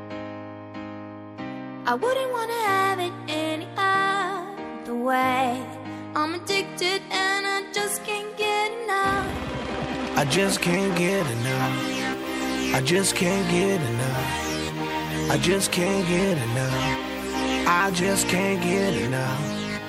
I wouldn't wanna have it any other way. I'm addicted and I just can't get enough. I just can't get enough. I just can't get enough. I just can't get enough. I just can't get enough.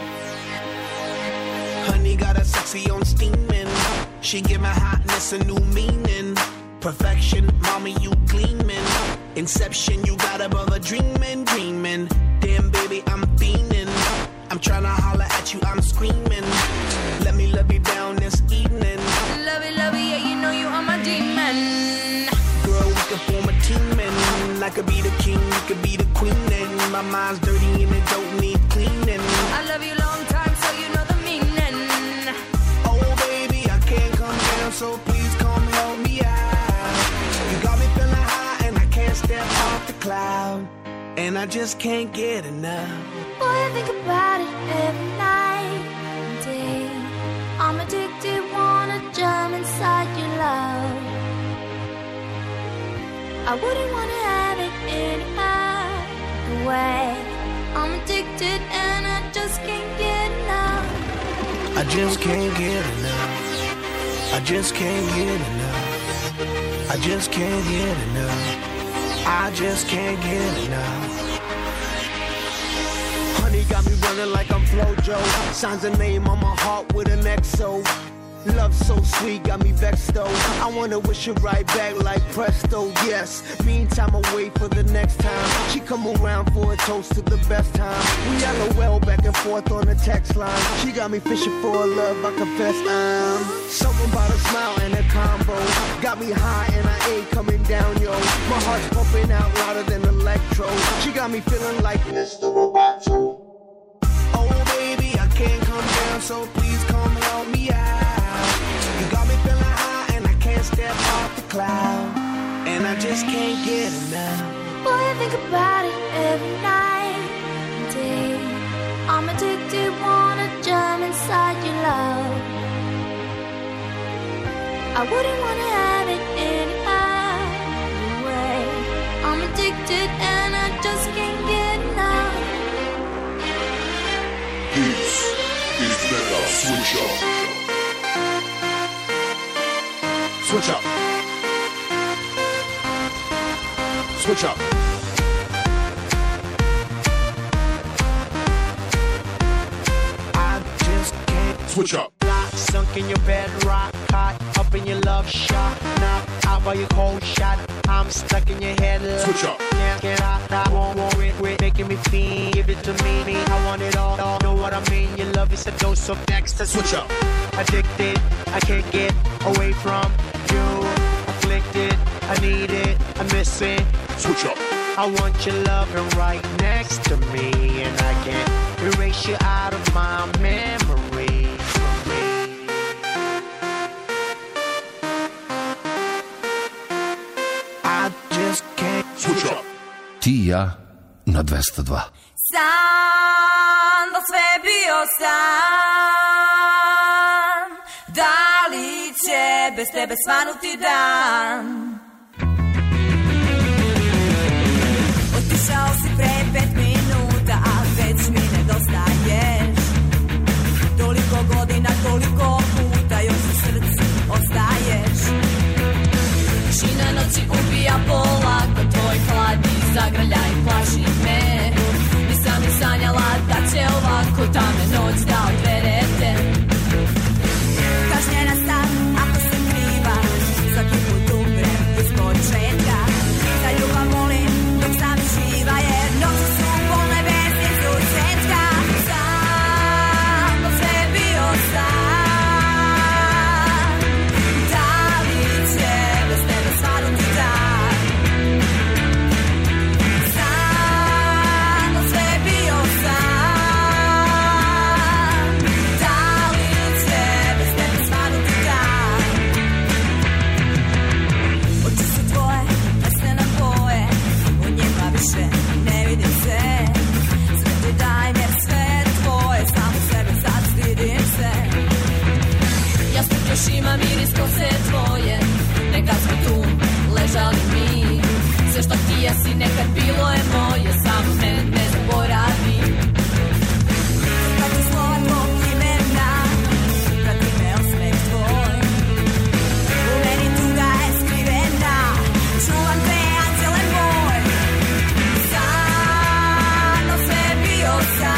Honey got a sexy on steaming. She give my hotness a new meaning. Perfection, mommy, you gleaming. Inception, you got a brother dreaming, dreaming. Damn, baby, I'm fiending. I'm tryna holler at you, I'm screaming. Let me love you down this evening. Love it, yeah, you know you are my demon. Girl, we could form a team and I could be the king, you could be the queen. And my mind's dirty and it don't need cleaning. I love you long time, so you know the meaning. Oh, baby, I can't come down, so please come help me out. You got me feeling high and I can't step off the cloud. And I just can't get enough. Boy, I think about it every night and day. I'm addicted, wanna jump inside your love. I wouldn't wanna have it any other way. I'm addicted and I just can't get enough. I just can't get enough. I just can't get enough. I just can't get enough. I just can't get enough. Honey got me running like I'm Flojo. Signs a name on my heart with an XO. Love so sweet, got me vexed though. I wanna wish it right back like presto, yes. Meantime, I wait for the next time. She come around for a toast to the best time. We LOL back and forth on the text line. She got me fishing for a love, I confess I'm something about a smile and a combo. Got me high and I ain't coming down, yo. My heart's pumping out louder than electro. She got me feeling like Mr. Roboto. Oh baby, I can't come down, so please come help me out. Step off the cloud, and I just can't get enough. Boy, I think about it every night and day. I'm addicted, wanna jump inside your love. I wouldn't wanna have it any other way. I'm addicted and I just can't get enough. This is Mega Switch Up. Switch up. Switch up. I just can't switch up. Lock, sunk in your bed, rock, caught up in your love shot. Knocked out by your cold shot. I'm stuck in your head. Switch up. Can't get out, I won't quit, making me feel. Give it to me, I want it all. Know what I mean? Your love is a dose of next. Switch up. Addicted, I can't get away from you. Afflicted, I need it, I miss it. Switch up. I want your loving right next to me, and I can't erase you out of my memory. I just can't switch up. Ti i ja na 202. San, da sve bio san. Da li će bez tebe svanuti dan? Otišao si pre 5 minuta, a već mi nedostaješ. Toliko godina, toliko puta, još u srcu ostaješ. Tišina noći ubija polako, tvoj hladni zagrljaj plaši me. Nisam ni sanjala da će ovako ta me noć da odverete. Kažnjena sam ako sam kriva, svaki put umrem iz početka. Za ljubav molim dok sam živa, jer noći su polne bez izuzetka. Samo sve bio sam. Da li će bez tebe svanuti dan? Samo sve bio sam. Da li će bez tebe svanuti dan? Oči su tvoje, prestane boje, u njima više ne vidim se. Sve ti dajem jer sve je tvoje, samo sebe sad stidim se. Jasno još ima miris kose tvoje, nekad smo tu ležali mi. Sve što ti jesi nekad bilo je moje, samo me ne zaboravi. Prati slova tvog imena, prati me osmeh tvoj. U meni tuga je skrivena, čuvam te anđele moj. Samo sve bio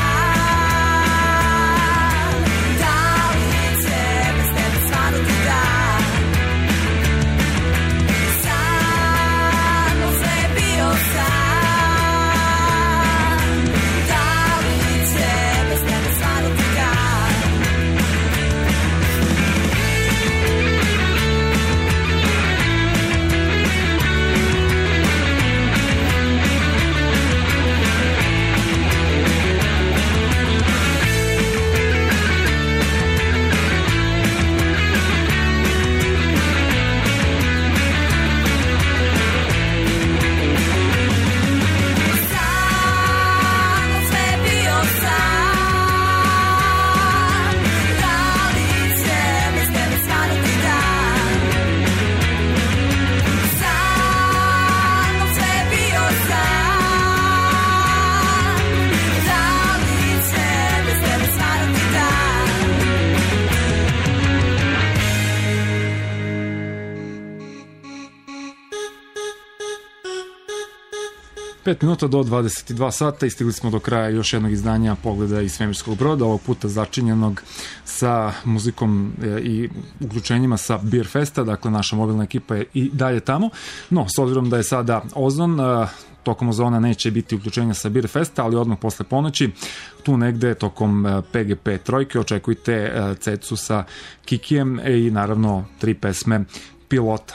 sam. Da li će bez tebe svanuti dan? Samo sve bio sam. Da li će bez tebe svanuti dan? 5 minuta do 22 sata i stigli smo do kraja još jednog izdanja Pogleda iz svemirskog broda, ovog puta začinjenog sa muzikom i uključenjima sa Beer Festa, dakle naša mobilna ekipa je i dalje tamo, no s obzirom da je sada Ozon, tokom Ozona neće biti uključenja sa Beer Festa, ali odmah posle ponoći, tu negde tokom PGP trojke očekujte Cecu sa Kikijem i naravno 3 pesme Pilota.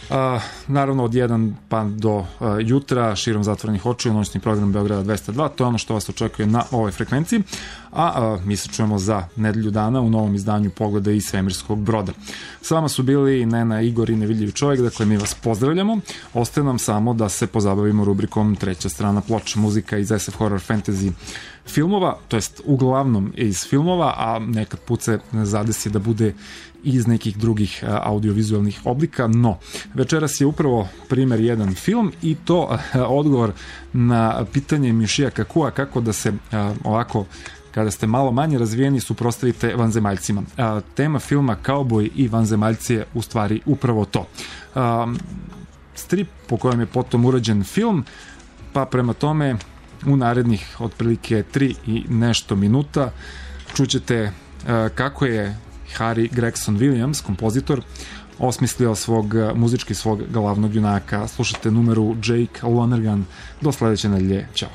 Naravno od 1 pa do jutra širom zatvorenih očiju noćni program Beograda 202, to je ono što vas očekuje na ovoj frekvenciji, a mi se čujemo za nedelju dana u novom izdanju Pogleda iz svemirskog broda. S vama su bili Nena, Igor i Nevidljivi čovjek, dakle mi vas pozdravljamo, ostaje nam samo da se pozabavimo rubrikom Treća strana ploča, muzika iz SF Horror Fantasy filmova, to jest uglavnom iz filmova, a nekad put se zadesi da bude iz nekih drugih audiovizualnih oblika, no večeras je upravo primer jedan film i to odgovor na pitanje Mišija Kakua kako da se ovako kada ste malo manje razvijeni suprotstavite vanzemaljcima. Tema filma Kauboj i vanzemaljci je u stvari upravo to. Strip po kojem je potom urađen film, pa prema tome u narednih otprilike 3 i nešto minuta čućete kako je Harry Gregson Williams, kompozitor, osmislio muzički svog glavnog junaka. Slušate numeru Jake Lonergan. Do sledeće nedelje. Ćao.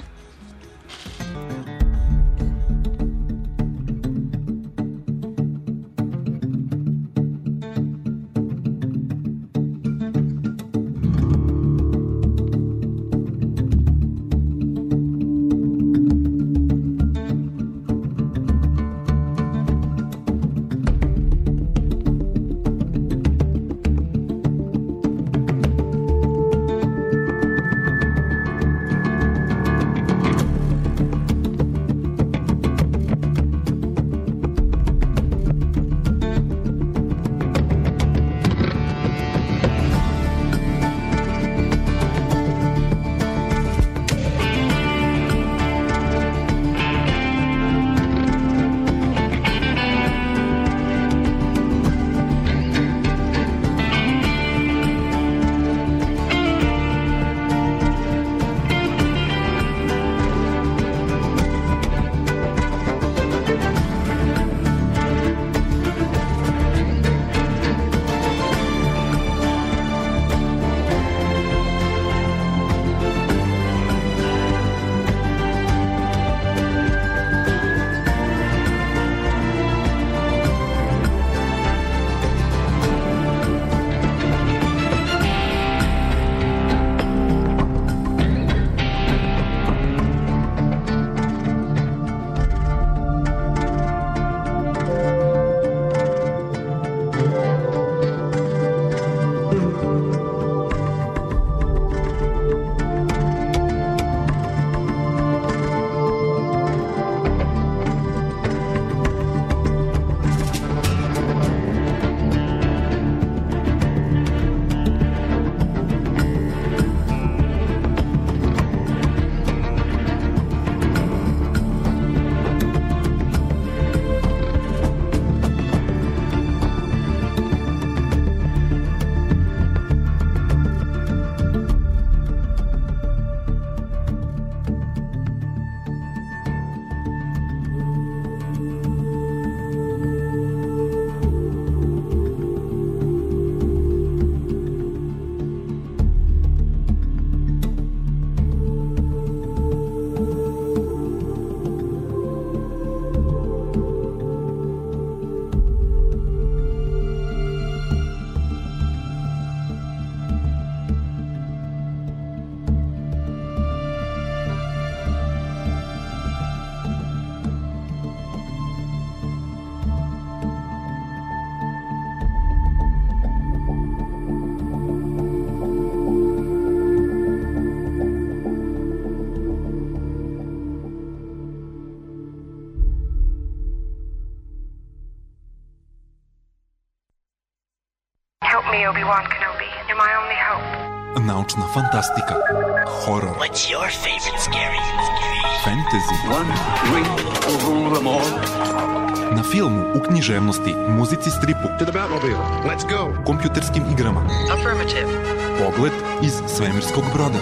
Obi-Wan Kenobi. You're my only hope. Naučna fantastika, horor, What's your favorite scary? fantasy, One ring will rule them all. na filmu, u književnosti, muzici, stripu, To the Batmobile. Let's go. kompjuterskim igrama. Affirmative. Pogled iz svemirskog broda.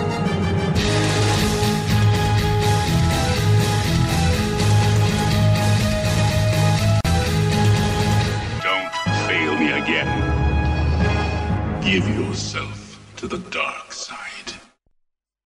Don't fail me again. Give yourself to the dark.